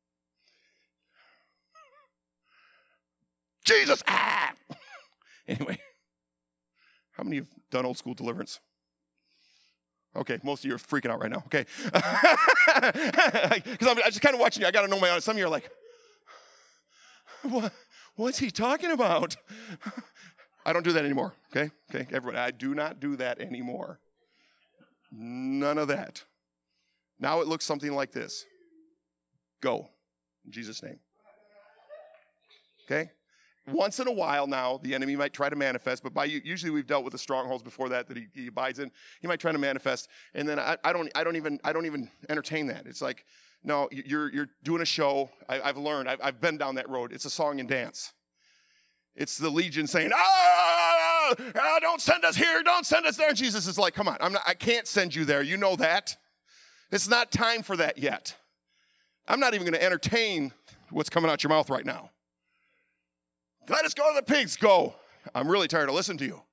Jesus, ah. Anyway, how many have done old school deliverance? Okay, most of you are freaking out right now. Okay. Because I'm, I'm just kind of watching you. I got to know my audience. Some of you are like, what, what's he talking about? I don't do that anymore. Okay? Okay, everybody, I do not do that anymore. None of that. Now it looks something like this. Go. In Jesus' name. Okay? Once in a while now, the enemy might try to manifest, but by usually we've dealt with the strongholds before that that he, he abides in. He might try to manifest, and then I, I don't, I don't even, I don't even entertain that. It's like, no, you're you're doing a show. I, I've learned. I've, I've been down that road. It's a song and dance. It's the Legion saying, ah, ah, don't send us here, don't send us there. And Jesus is like, come on, I'm not, I can't send you there. You know that. It's not time for that yet. I'm not even going to entertain what's coming out your mouth right now. Let us go to the pigs. Go. I'm really tired of listening to you.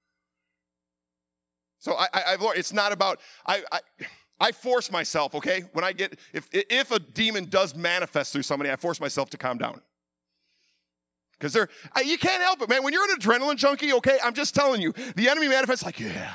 So I, I, I've learned it's not about, I, I, I force myself, okay? When I get, if, if a demon does manifest through somebody, I force myself to calm down. Because they're, I, you can't help it, man. When you're an adrenaline junkie, okay, I'm just telling you, the enemy manifests like, yeah.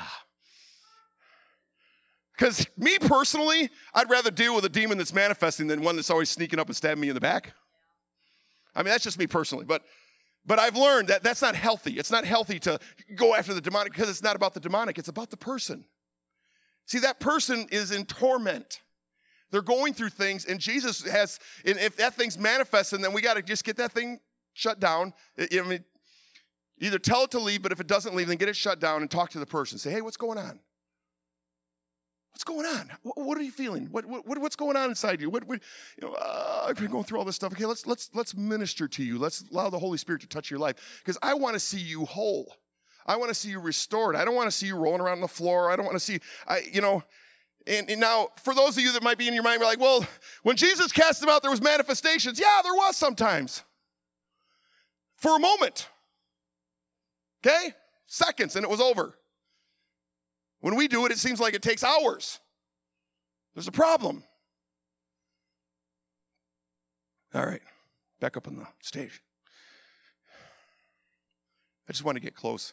Because me personally, I'd rather deal with a demon that's manifesting than one that's always sneaking up and stabbing me in the back. I mean, that's just me personally, but But I've learned that that's not healthy. It's not healthy to go after the demonic because it's not about the demonic. It's about the person. See, that person is in torment. They're going through things, and Jesus has, and if that thing's manifesting, then we got to just get that thing shut down. I mean, either tell it to leave, but if it doesn't leave, then get it shut down and talk to the person. Say, hey, what's going on? What's going on? What, what are you feeling? What, what what's going on inside you? What, what you know? Uh, I've been going through all this stuff. Okay, let's let's let's minister to you. Let's allow the Holy Spirit to touch your life, because I want to see you whole. I want to see you restored. I don't want to see you rolling around on the floor. I don't want to see, I you know. And, and now, for those of you that might be in your mind, you're like, well, when Jesus cast them out, there was manifestations. Yeah, there was sometimes. For a moment. Okay? Seconds, and it was over. When we do it, it seems like it takes hours. There's a problem. All right, back up on the stage. I just want to get close.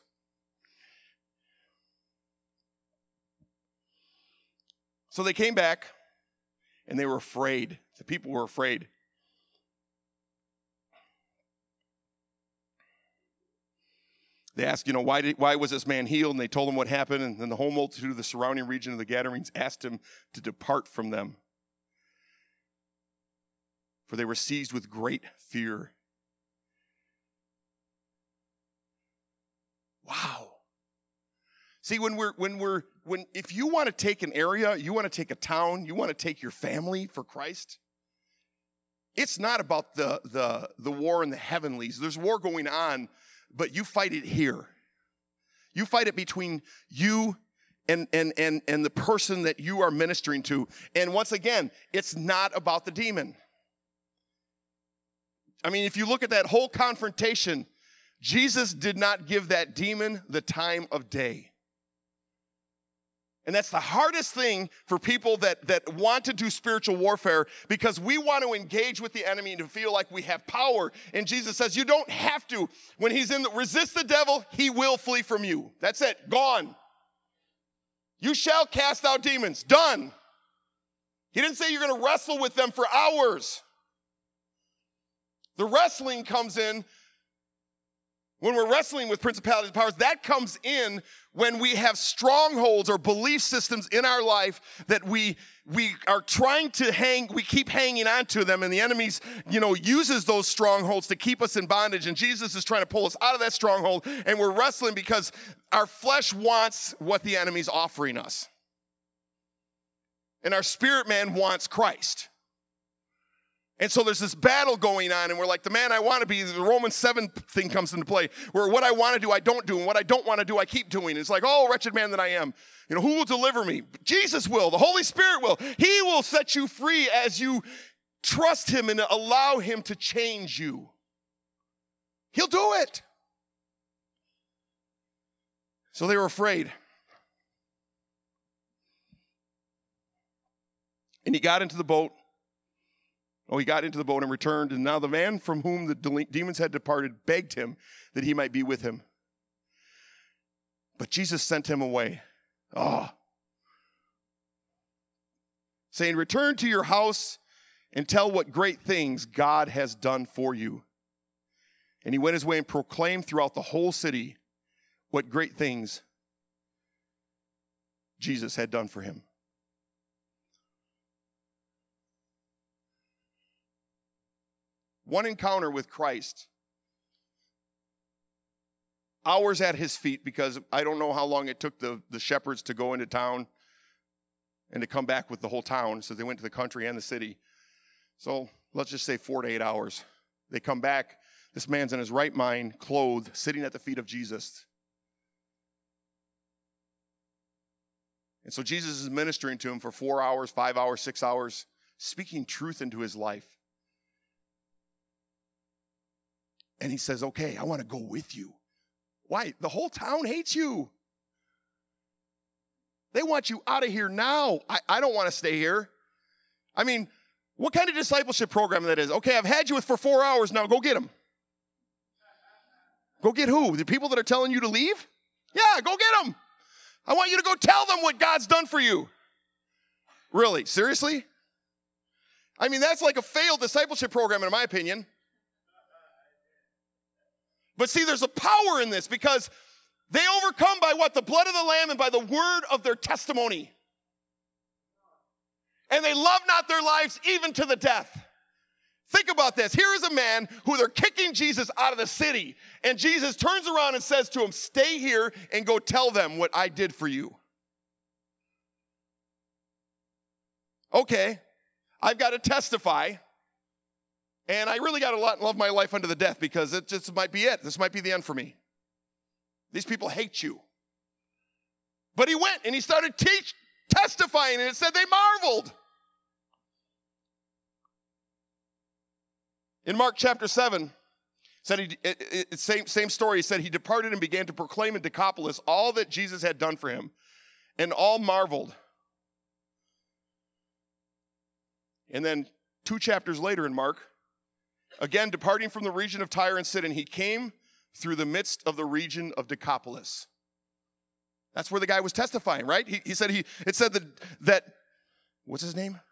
So they came back, and they were afraid. The people were afraid. They asked, you know, why did, why was this man healed? And they told him what happened. And then the whole multitude of the surrounding region of the Gadarenes asked him to depart from them, for they were seized with great fear. Wow. See, when we're, when we're, when, if you want to take an area, you want to take a town, you want to take your family for Christ, it's not about the, the, the war in the heavenlies. There's war going on, but you fight it here. You fight it between you and, and, and, and the person that you are ministering to. And once again, it's not about the demon. I mean, if you look at that whole confrontation, Jesus did not give that demon the time of day. And that's the hardest thing for people that, that want to do spiritual warfare, because we want to engage with the enemy and to feel like we have power. And Jesus says you don't have to. When he's in the, resist the devil, he will flee from you. That's it. Gone. You shall cast out demons. Done. He didn't say you're going to wrestle with them for hours. The wrestling comes in when we're wrestling with principalities and powers. That comes in when we have strongholds or belief systems in our life that we we are trying to hang, we keep hanging on to them, and the enemy's, you know, uses those strongholds to keep us in bondage, and Jesus is trying to pull us out of that stronghold, and we're wrestling because our flesh wants what the enemy's offering us. And our spirit man wants Christ. And so there's this battle going on, and we're like, the man I want to be, the Romans seven thing comes into play, where what I want to do, I don't do, and what I don't want to do, I keep doing. It's like, oh, wretched man that I am. You know, who will deliver me? Jesus will. The Holy Spirit will. He will set you free as you trust him and allow him to change you. He'll do it. So they were afraid. And he got into the boat. Oh, he got into the boat and returned, and now the man from whom the demons had departed begged him that he might be with him. But Jesus sent him away. Oh. Saying, return to your house and tell what great things God has done for you. And he went his way and proclaimed throughout the whole city what great things Jesus had done for him. One encounter with Christ, hours at his feet, because I don't know how long it took the, the shepherds to go into town and to come back with the whole town. So they went to the country and the city. So let's just say four to eight hours. They come back. This man's in his right mind, clothed, sitting at the feet of Jesus. And so Jesus is ministering to him for four hours, five hours, six hours, speaking truth into his life. And he says, okay, I want to go with you. Why? The whole town hates you. They want you out of here now. I, I don't want to stay here. I mean, what kind of discipleship program that is? Okay, I've had you with for four hours now. Go get them. Go get who? The people that are telling you to leave? Yeah, go get them. I want you to go tell them what God's done for you. Really? Seriously? I mean, that's like a failed discipleship program in my opinion. But see, there's a power in this because they overcome by what? The blood of the Lamb and by the word of their testimony. And they love not their lives even to the death. Think about this. Here is a man who they're kicking Jesus out of the city. And Jesus turns around and says to him, stay here and go tell them what I did for you. Okay, I've got to testify. And I really got to love my life unto the death because it just might be it. This might be the end for me. These people hate you. But he went and he started teach, testifying, and it said they marveled. In Mark chapter seven, said he, it, it, same, same story. He said he departed and began to proclaim in Decapolis all that Jesus had done for him, and all marveled. And then two chapters later in Mark, again, departing from the region of Tyre and Sidon, he came through the midst of the region of Decapolis. That's where the guy was testifying, right? He, he said he. It said that, that, what's his name?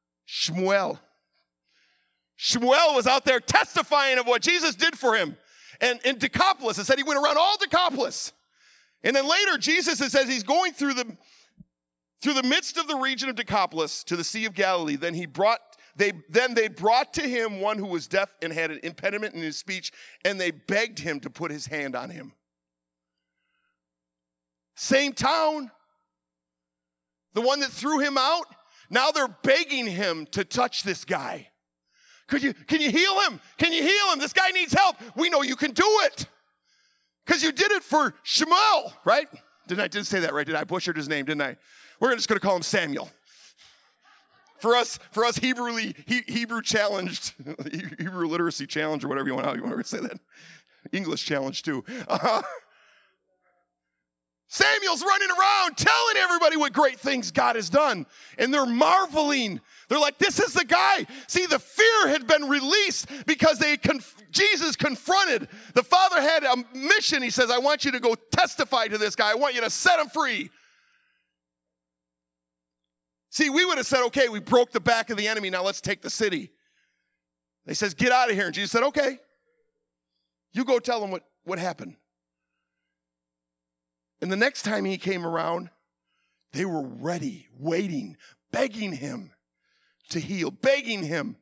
Shmuel. Shmuel was out there testifying of what Jesus did for him. And in Decapolis, it said he went around all Decapolis. And then later, Jesus, it says he's going through the, through the midst of the region of Decapolis to the Sea of Galilee. Then he brought, they, then they brought to him one who was deaf and had an impediment in his speech, and they begged him to put his hand on him. Same town. The one that threw him out, now they're begging him to touch this guy. Could you, can you heal him? Can you heal him? This guy needs help. We know you can do it. Because you did it for Shemuel, right? Didn't I didn't say that right? Did I butchered his name, didn't I? We're just going to call him Samuel. For us, for us Hebrew, Hebrew challenged, Hebrew literacy challenge or whatever you want, how you want to say that. English challenge too. Uh, Samuel's running around telling everybody what great things God has done. And they're marveling. They're like, this is the guy. See, the fear had been released because they conf- Jesus confronted. The Father had a mission. He says, I want you to go testify to this guy. I want you to set him free. See, we would have said, okay, we broke the back of the enemy. Now let's take the city. They says, get out of here. And Jesus said, okay. You go tell him what, what happened. And the next time he came around, they were ready, waiting, begging him to heal, begging him.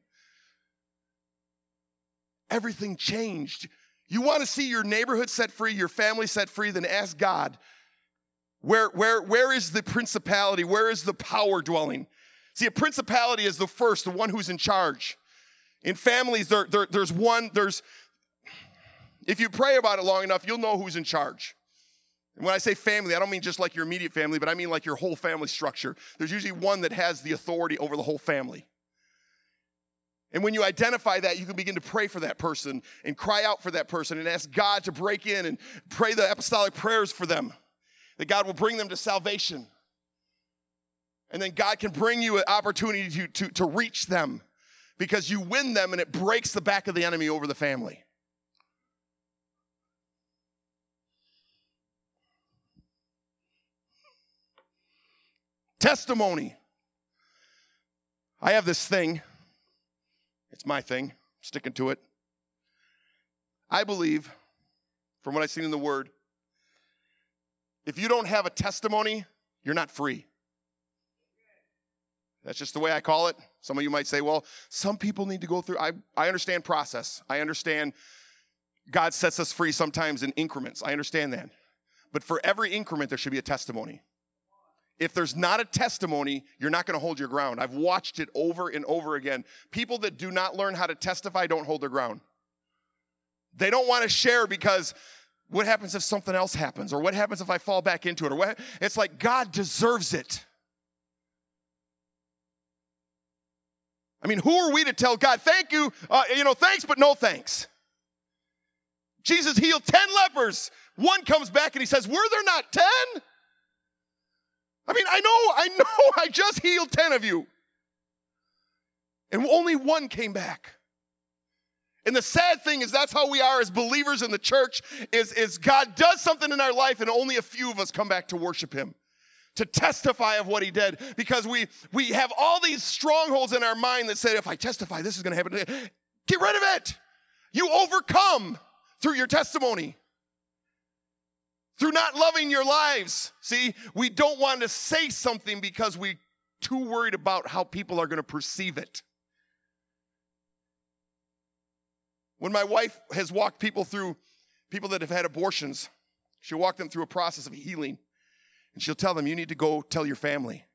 Everything changed. You want to see your neighborhood set free, your family set free, then ask God, where, where, where is the principality? Where is the power dwelling? See, a principality is the first, the one who's in charge. In families, there, there, there's one, there's, if you pray about it long enough, you'll know who's in charge. And when I say family, I don't mean just like your immediate family, but I mean like your whole family structure. There's usually one that has the authority over the whole family. And when you identify that, you can begin to pray for that person and cry out for that person and ask God to break in and pray the apostolic prayers for them, that God will bring them to salvation. And then God can bring you an opportunity to, to, to reach them because you win them and it breaks the back of the enemy over the family. Testimony. I have this thing. It's my thing. I'm sticking to it. I believe, from what I've seen in the Word, if you don't have a testimony, you're not free. That's just the way I call it. Some of you might say, well, some people need to go through. I, I understand process. I understand God sets us free sometimes in increments. I understand that. But for every increment, there should be a testimony. If there's not a testimony, you're not going to hold your ground. I've watched it over and over again. People that do not learn how to testify don't hold their ground. They don't want to share because what happens if something else happens? Or what happens if I fall back into it? Or what? It's like God deserves it. I mean, who are we to tell God, thank you, uh, you know, thanks, but no thanks? Jesus healed ten lepers. One comes back and he says, were there not ten? I mean, I know, I know, I just healed ten of you. And only one came back. And the sad thing is that's how we are as believers in the church, is, is God does something in our life and only a few of us come back to worship him, to testify of what he did. Because we, we have all these strongholds in our mind that say, if I testify, this is going to happen. Get rid of it. You overcome through your testimony. Through not loving your lives. See, we don't want to say something because we're too worried about how people are going to perceive it. When my wife has walked people through, people that have had abortions, she'll walk them through a process of healing. And she'll tell them, you need to go tell your family.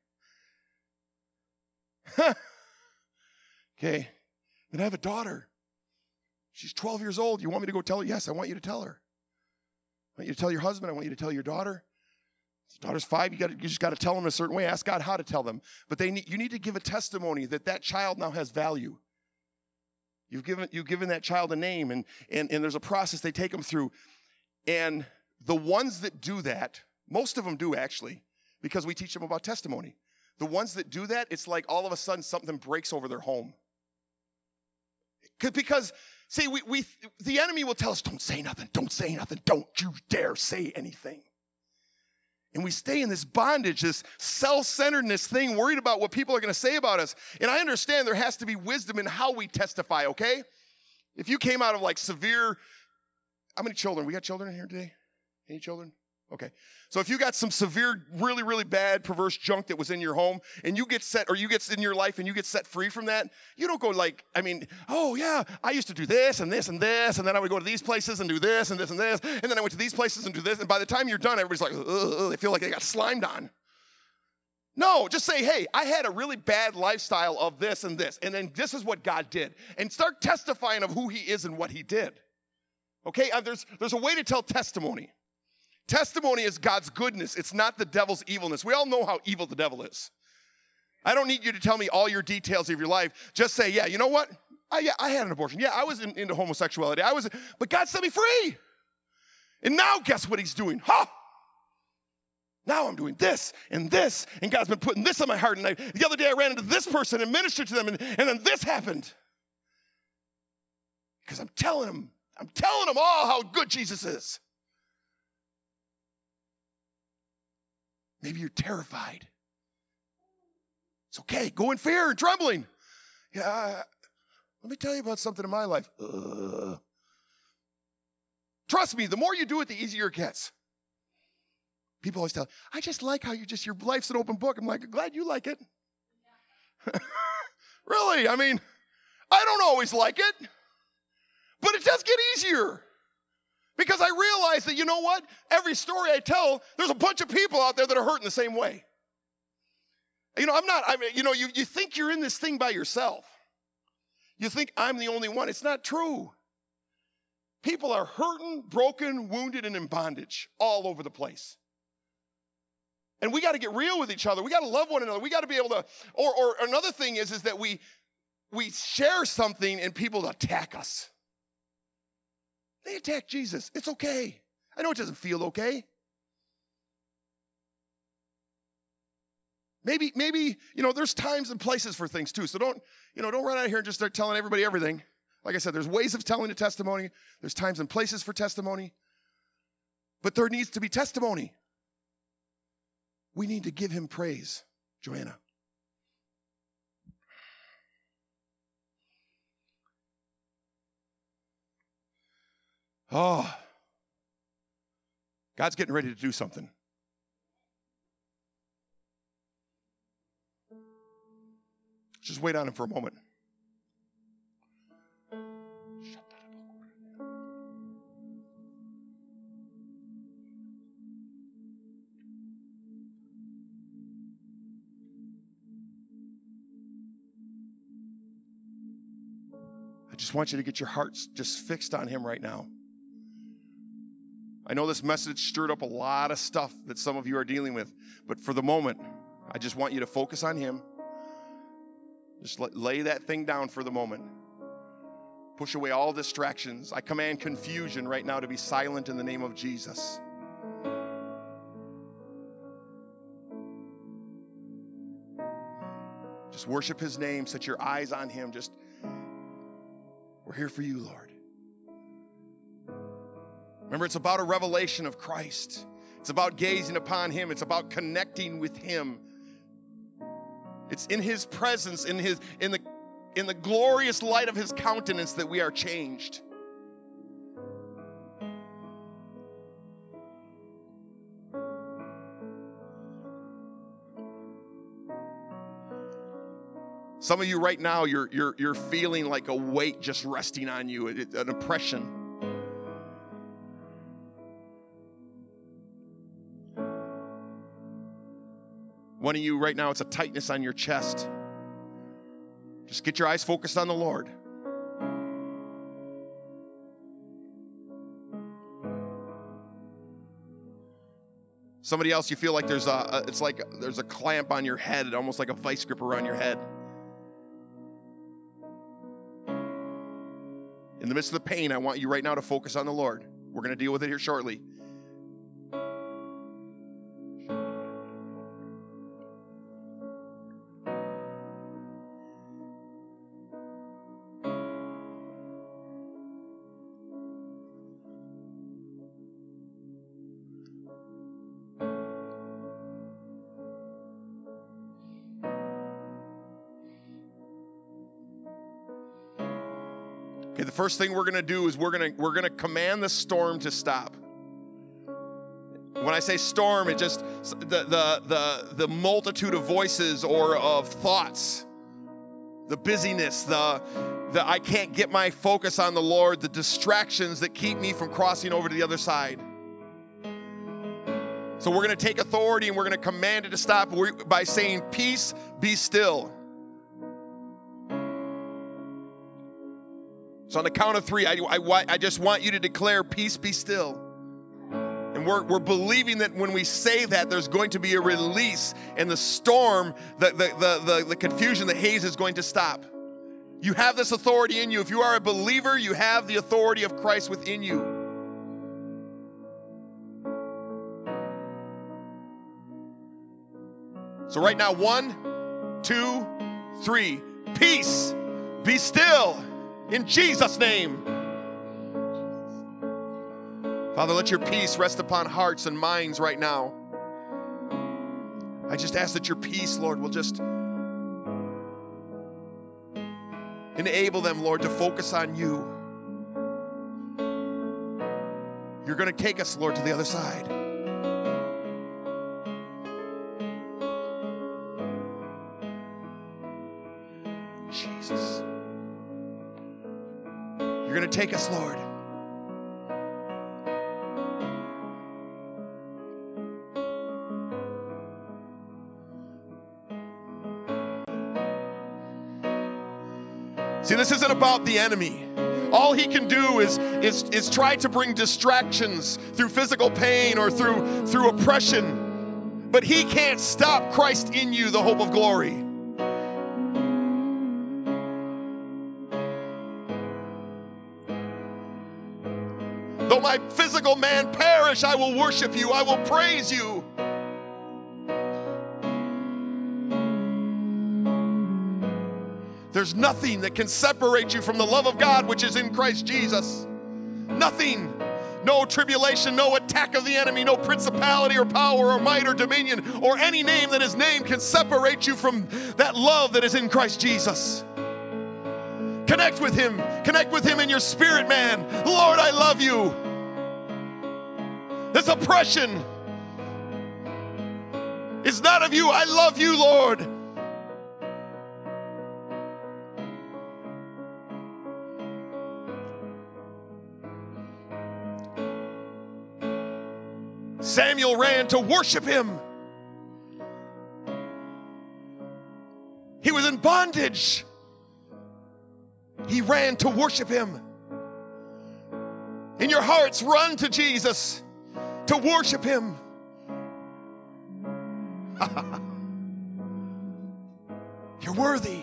Okay. Then I have a daughter. She's twelve years old. You want me to go tell her? Yes, I want you to tell her. I want you to tell your husband. I want you to tell your daughter. Your daughter's five. You, gotta, you just got to tell them a certain way. Ask God how to tell them. But they need, you need to give a testimony that that child now has value. You've given, you've given that child a name, and, and, and there's a process they take them through. And the ones that do that, most of them do actually, because we teach them about testimony. The ones that do that, it's like all of a sudden something breaks over their home. Because, see, we, we the enemy will tell us, don't say nothing, don't say nothing, don't you dare say anything. And we stay in this bondage, this self-centeredness thing, worried about what people are going to say about us. And I understand there has to be wisdom in how we testify, okay? If you came out of like severe how many children? We got children in here today? Any children? Okay. So if you got some severe, really, really bad, perverse junk that was in your home and you get set, or you get in your life and you get set free from that, you don't go like, I mean, oh yeah, I used to do this and this and this, and then I would go to these places and do this and this and this, and then I went to these places and do this, and by the time you're done, everybody's like, ugh, they feel like they got slimed on. No, just say, hey, I had a really bad lifestyle of this and this, and then this is what God did. And start testifying of who he is and what he did. Okay, uh, there's, there's a way to tell testimony. Testimony is God's goodness. It's not the devil's evilness. We all know how evil the devil is. I don't need you to tell me all your details of your life. Just say, yeah, you know what? I, yeah, I had an abortion. Yeah, I was in, into homosexuality. I was, but God set me free. And now guess what he's doing? Huh? Now I'm doing this and this, and God's been putting this on my heart. And I, the other day I ran into this person and ministered to them, and, and then this happened. Because I'm telling them, I'm telling them all how good Jesus is. Maybe you're terrified. It's okay. Go in fear and trembling. Yeah, uh, let me tell you about something in my life. Uh, trust me, the more you do it, the easier it gets. People always tell, I just like how you just, your life's an open book. I'm like, glad you like it. Really? I mean, I don't always like it, but it does get easier. Because I realize that, you know what? Every story I tell, there's a bunch of people out there that are hurting the same way. You know, I'm not, I mean, you know, you, you think you're in this thing by yourself. You think I'm the only one. It's not true. People are hurting, broken, wounded, and in bondage all over the place. And we got to get real with each other. We got to love one another. We got to be able to, or, or another thing is, is that we, we share something and people attack us. They attack Jesus. It's okay. I know it doesn't feel okay. Maybe, maybe, you know, there's times and places for things too. So don't, you know, don't run out here and just start telling everybody everything. Like I said, there's ways of telling a testimony. There's times and places for testimony. But there needs to be testimony. We need to give him praise. Joanna. Oh, God's getting ready to do something. Just wait on him for a moment. I just want you to get your hearts just fixed on him right now. I know this message stirred up a lot of stuff that some of you are dealing with, but for the moment, I just want you to focus on him. Just lay that thing down for the moment. Push away all distractions. I command confusion right now to be silent in the name of Jesus. Just worship his name. Set your eyes on him. Just, we're here for you, Lord. Remember, it's about a revelation of Christ. It's about gazing upon him. It's about connecting with him. It's in his presence, in his in the in the glorious light of his countenance that we are changed. Some of you right now, you're you're you're feeling like a weight just resting on you, an oppression. One of you right now, it's a tightness on your chest. Just get your eyes focused on the Lord. Somebody else, you feel like there's a, it's like there's a clamp on your head, almost like a vice grip around your head. In the midst of the pain, I want you right now to focus on the Lord. We're going to deal with it here shortly. Okay, the first thing we're going to do is we're going to we're going to command the storm to stop. When I say storm, it just the the the the multitude of voices or of thoughts, the busyness, the the I can't get my focus on the Lord, the distractions that keep me from crossing over to the other side. So we're going to take authority and we're going to command it to stop by saying, "Peace, be still." So on the count of three, I, I, I just want you to declare, "Peace, be still." And we're, we're believing that when we say that, there's going to be a release, and the storm, the, the, the, the, the confusion, the haze is going to stop. You have this authority in you. If you are a believer, you have the authority of Christ within you. So right now, one, two, three. Peace, be still in Jesus' name. Father, let your peace rest upon hearts and minds right now. I just ask that your peace, Lord, will just enable them, Lord, to focus on you. You're going to take us, Lord, to the other side. Jesus. You're going to take us, Lord. See, this isn't about the enemy. All he can do is, is, is try to bring distractions through physical pain or through, through oppression. But he can't stop Christ in you, the hope of glory. Though my physical man perish, I will worship you. I will praise you. There's nothing that can separate you from the love of God which is in Christ Jesus. Nothing. No tribulation, no attack of the enemy, no principality or power or might or dominion or any name that is named can separate you from that love that is in Christ Jesus. Connect with him. Connect with him in your spirit, man. Lord, I love you. This oppression is not of you. I love you, Lord. Samuel ran to worship him. He was in bondage. He ran to worship him. In your hearts, run to Jesus to worship him. You're worthy.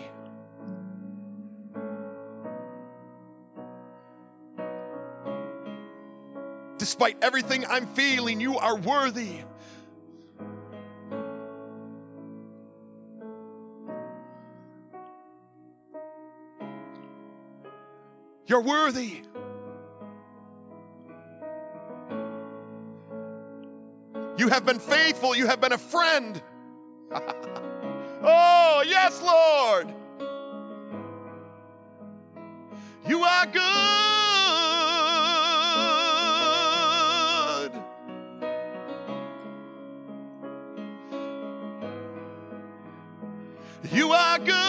Despite everything I'm feeling, you are worthy. You're worthy. You have been faithful. You have been a friend. Oh, yes, Lord. You are good. You are good.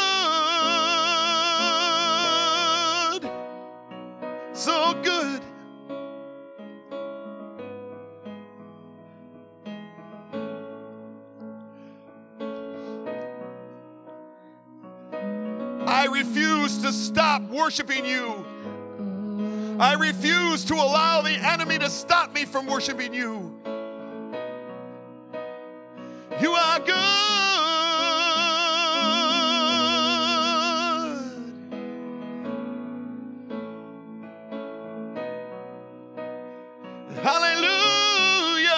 So good. I refuse to stop worshiping you. I refuse to allow the enemy to stop me from worshiping you. You are good. Hallelujah.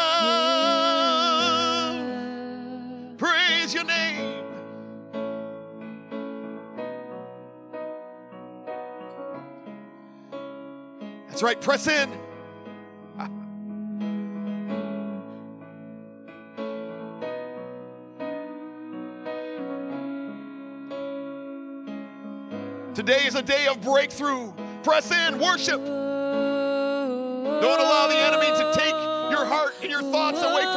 Praise your name. That's right, press in. Today is a day of breakthrough. Press in, worship. Don't allow the enemy to take your heart and your thoughts away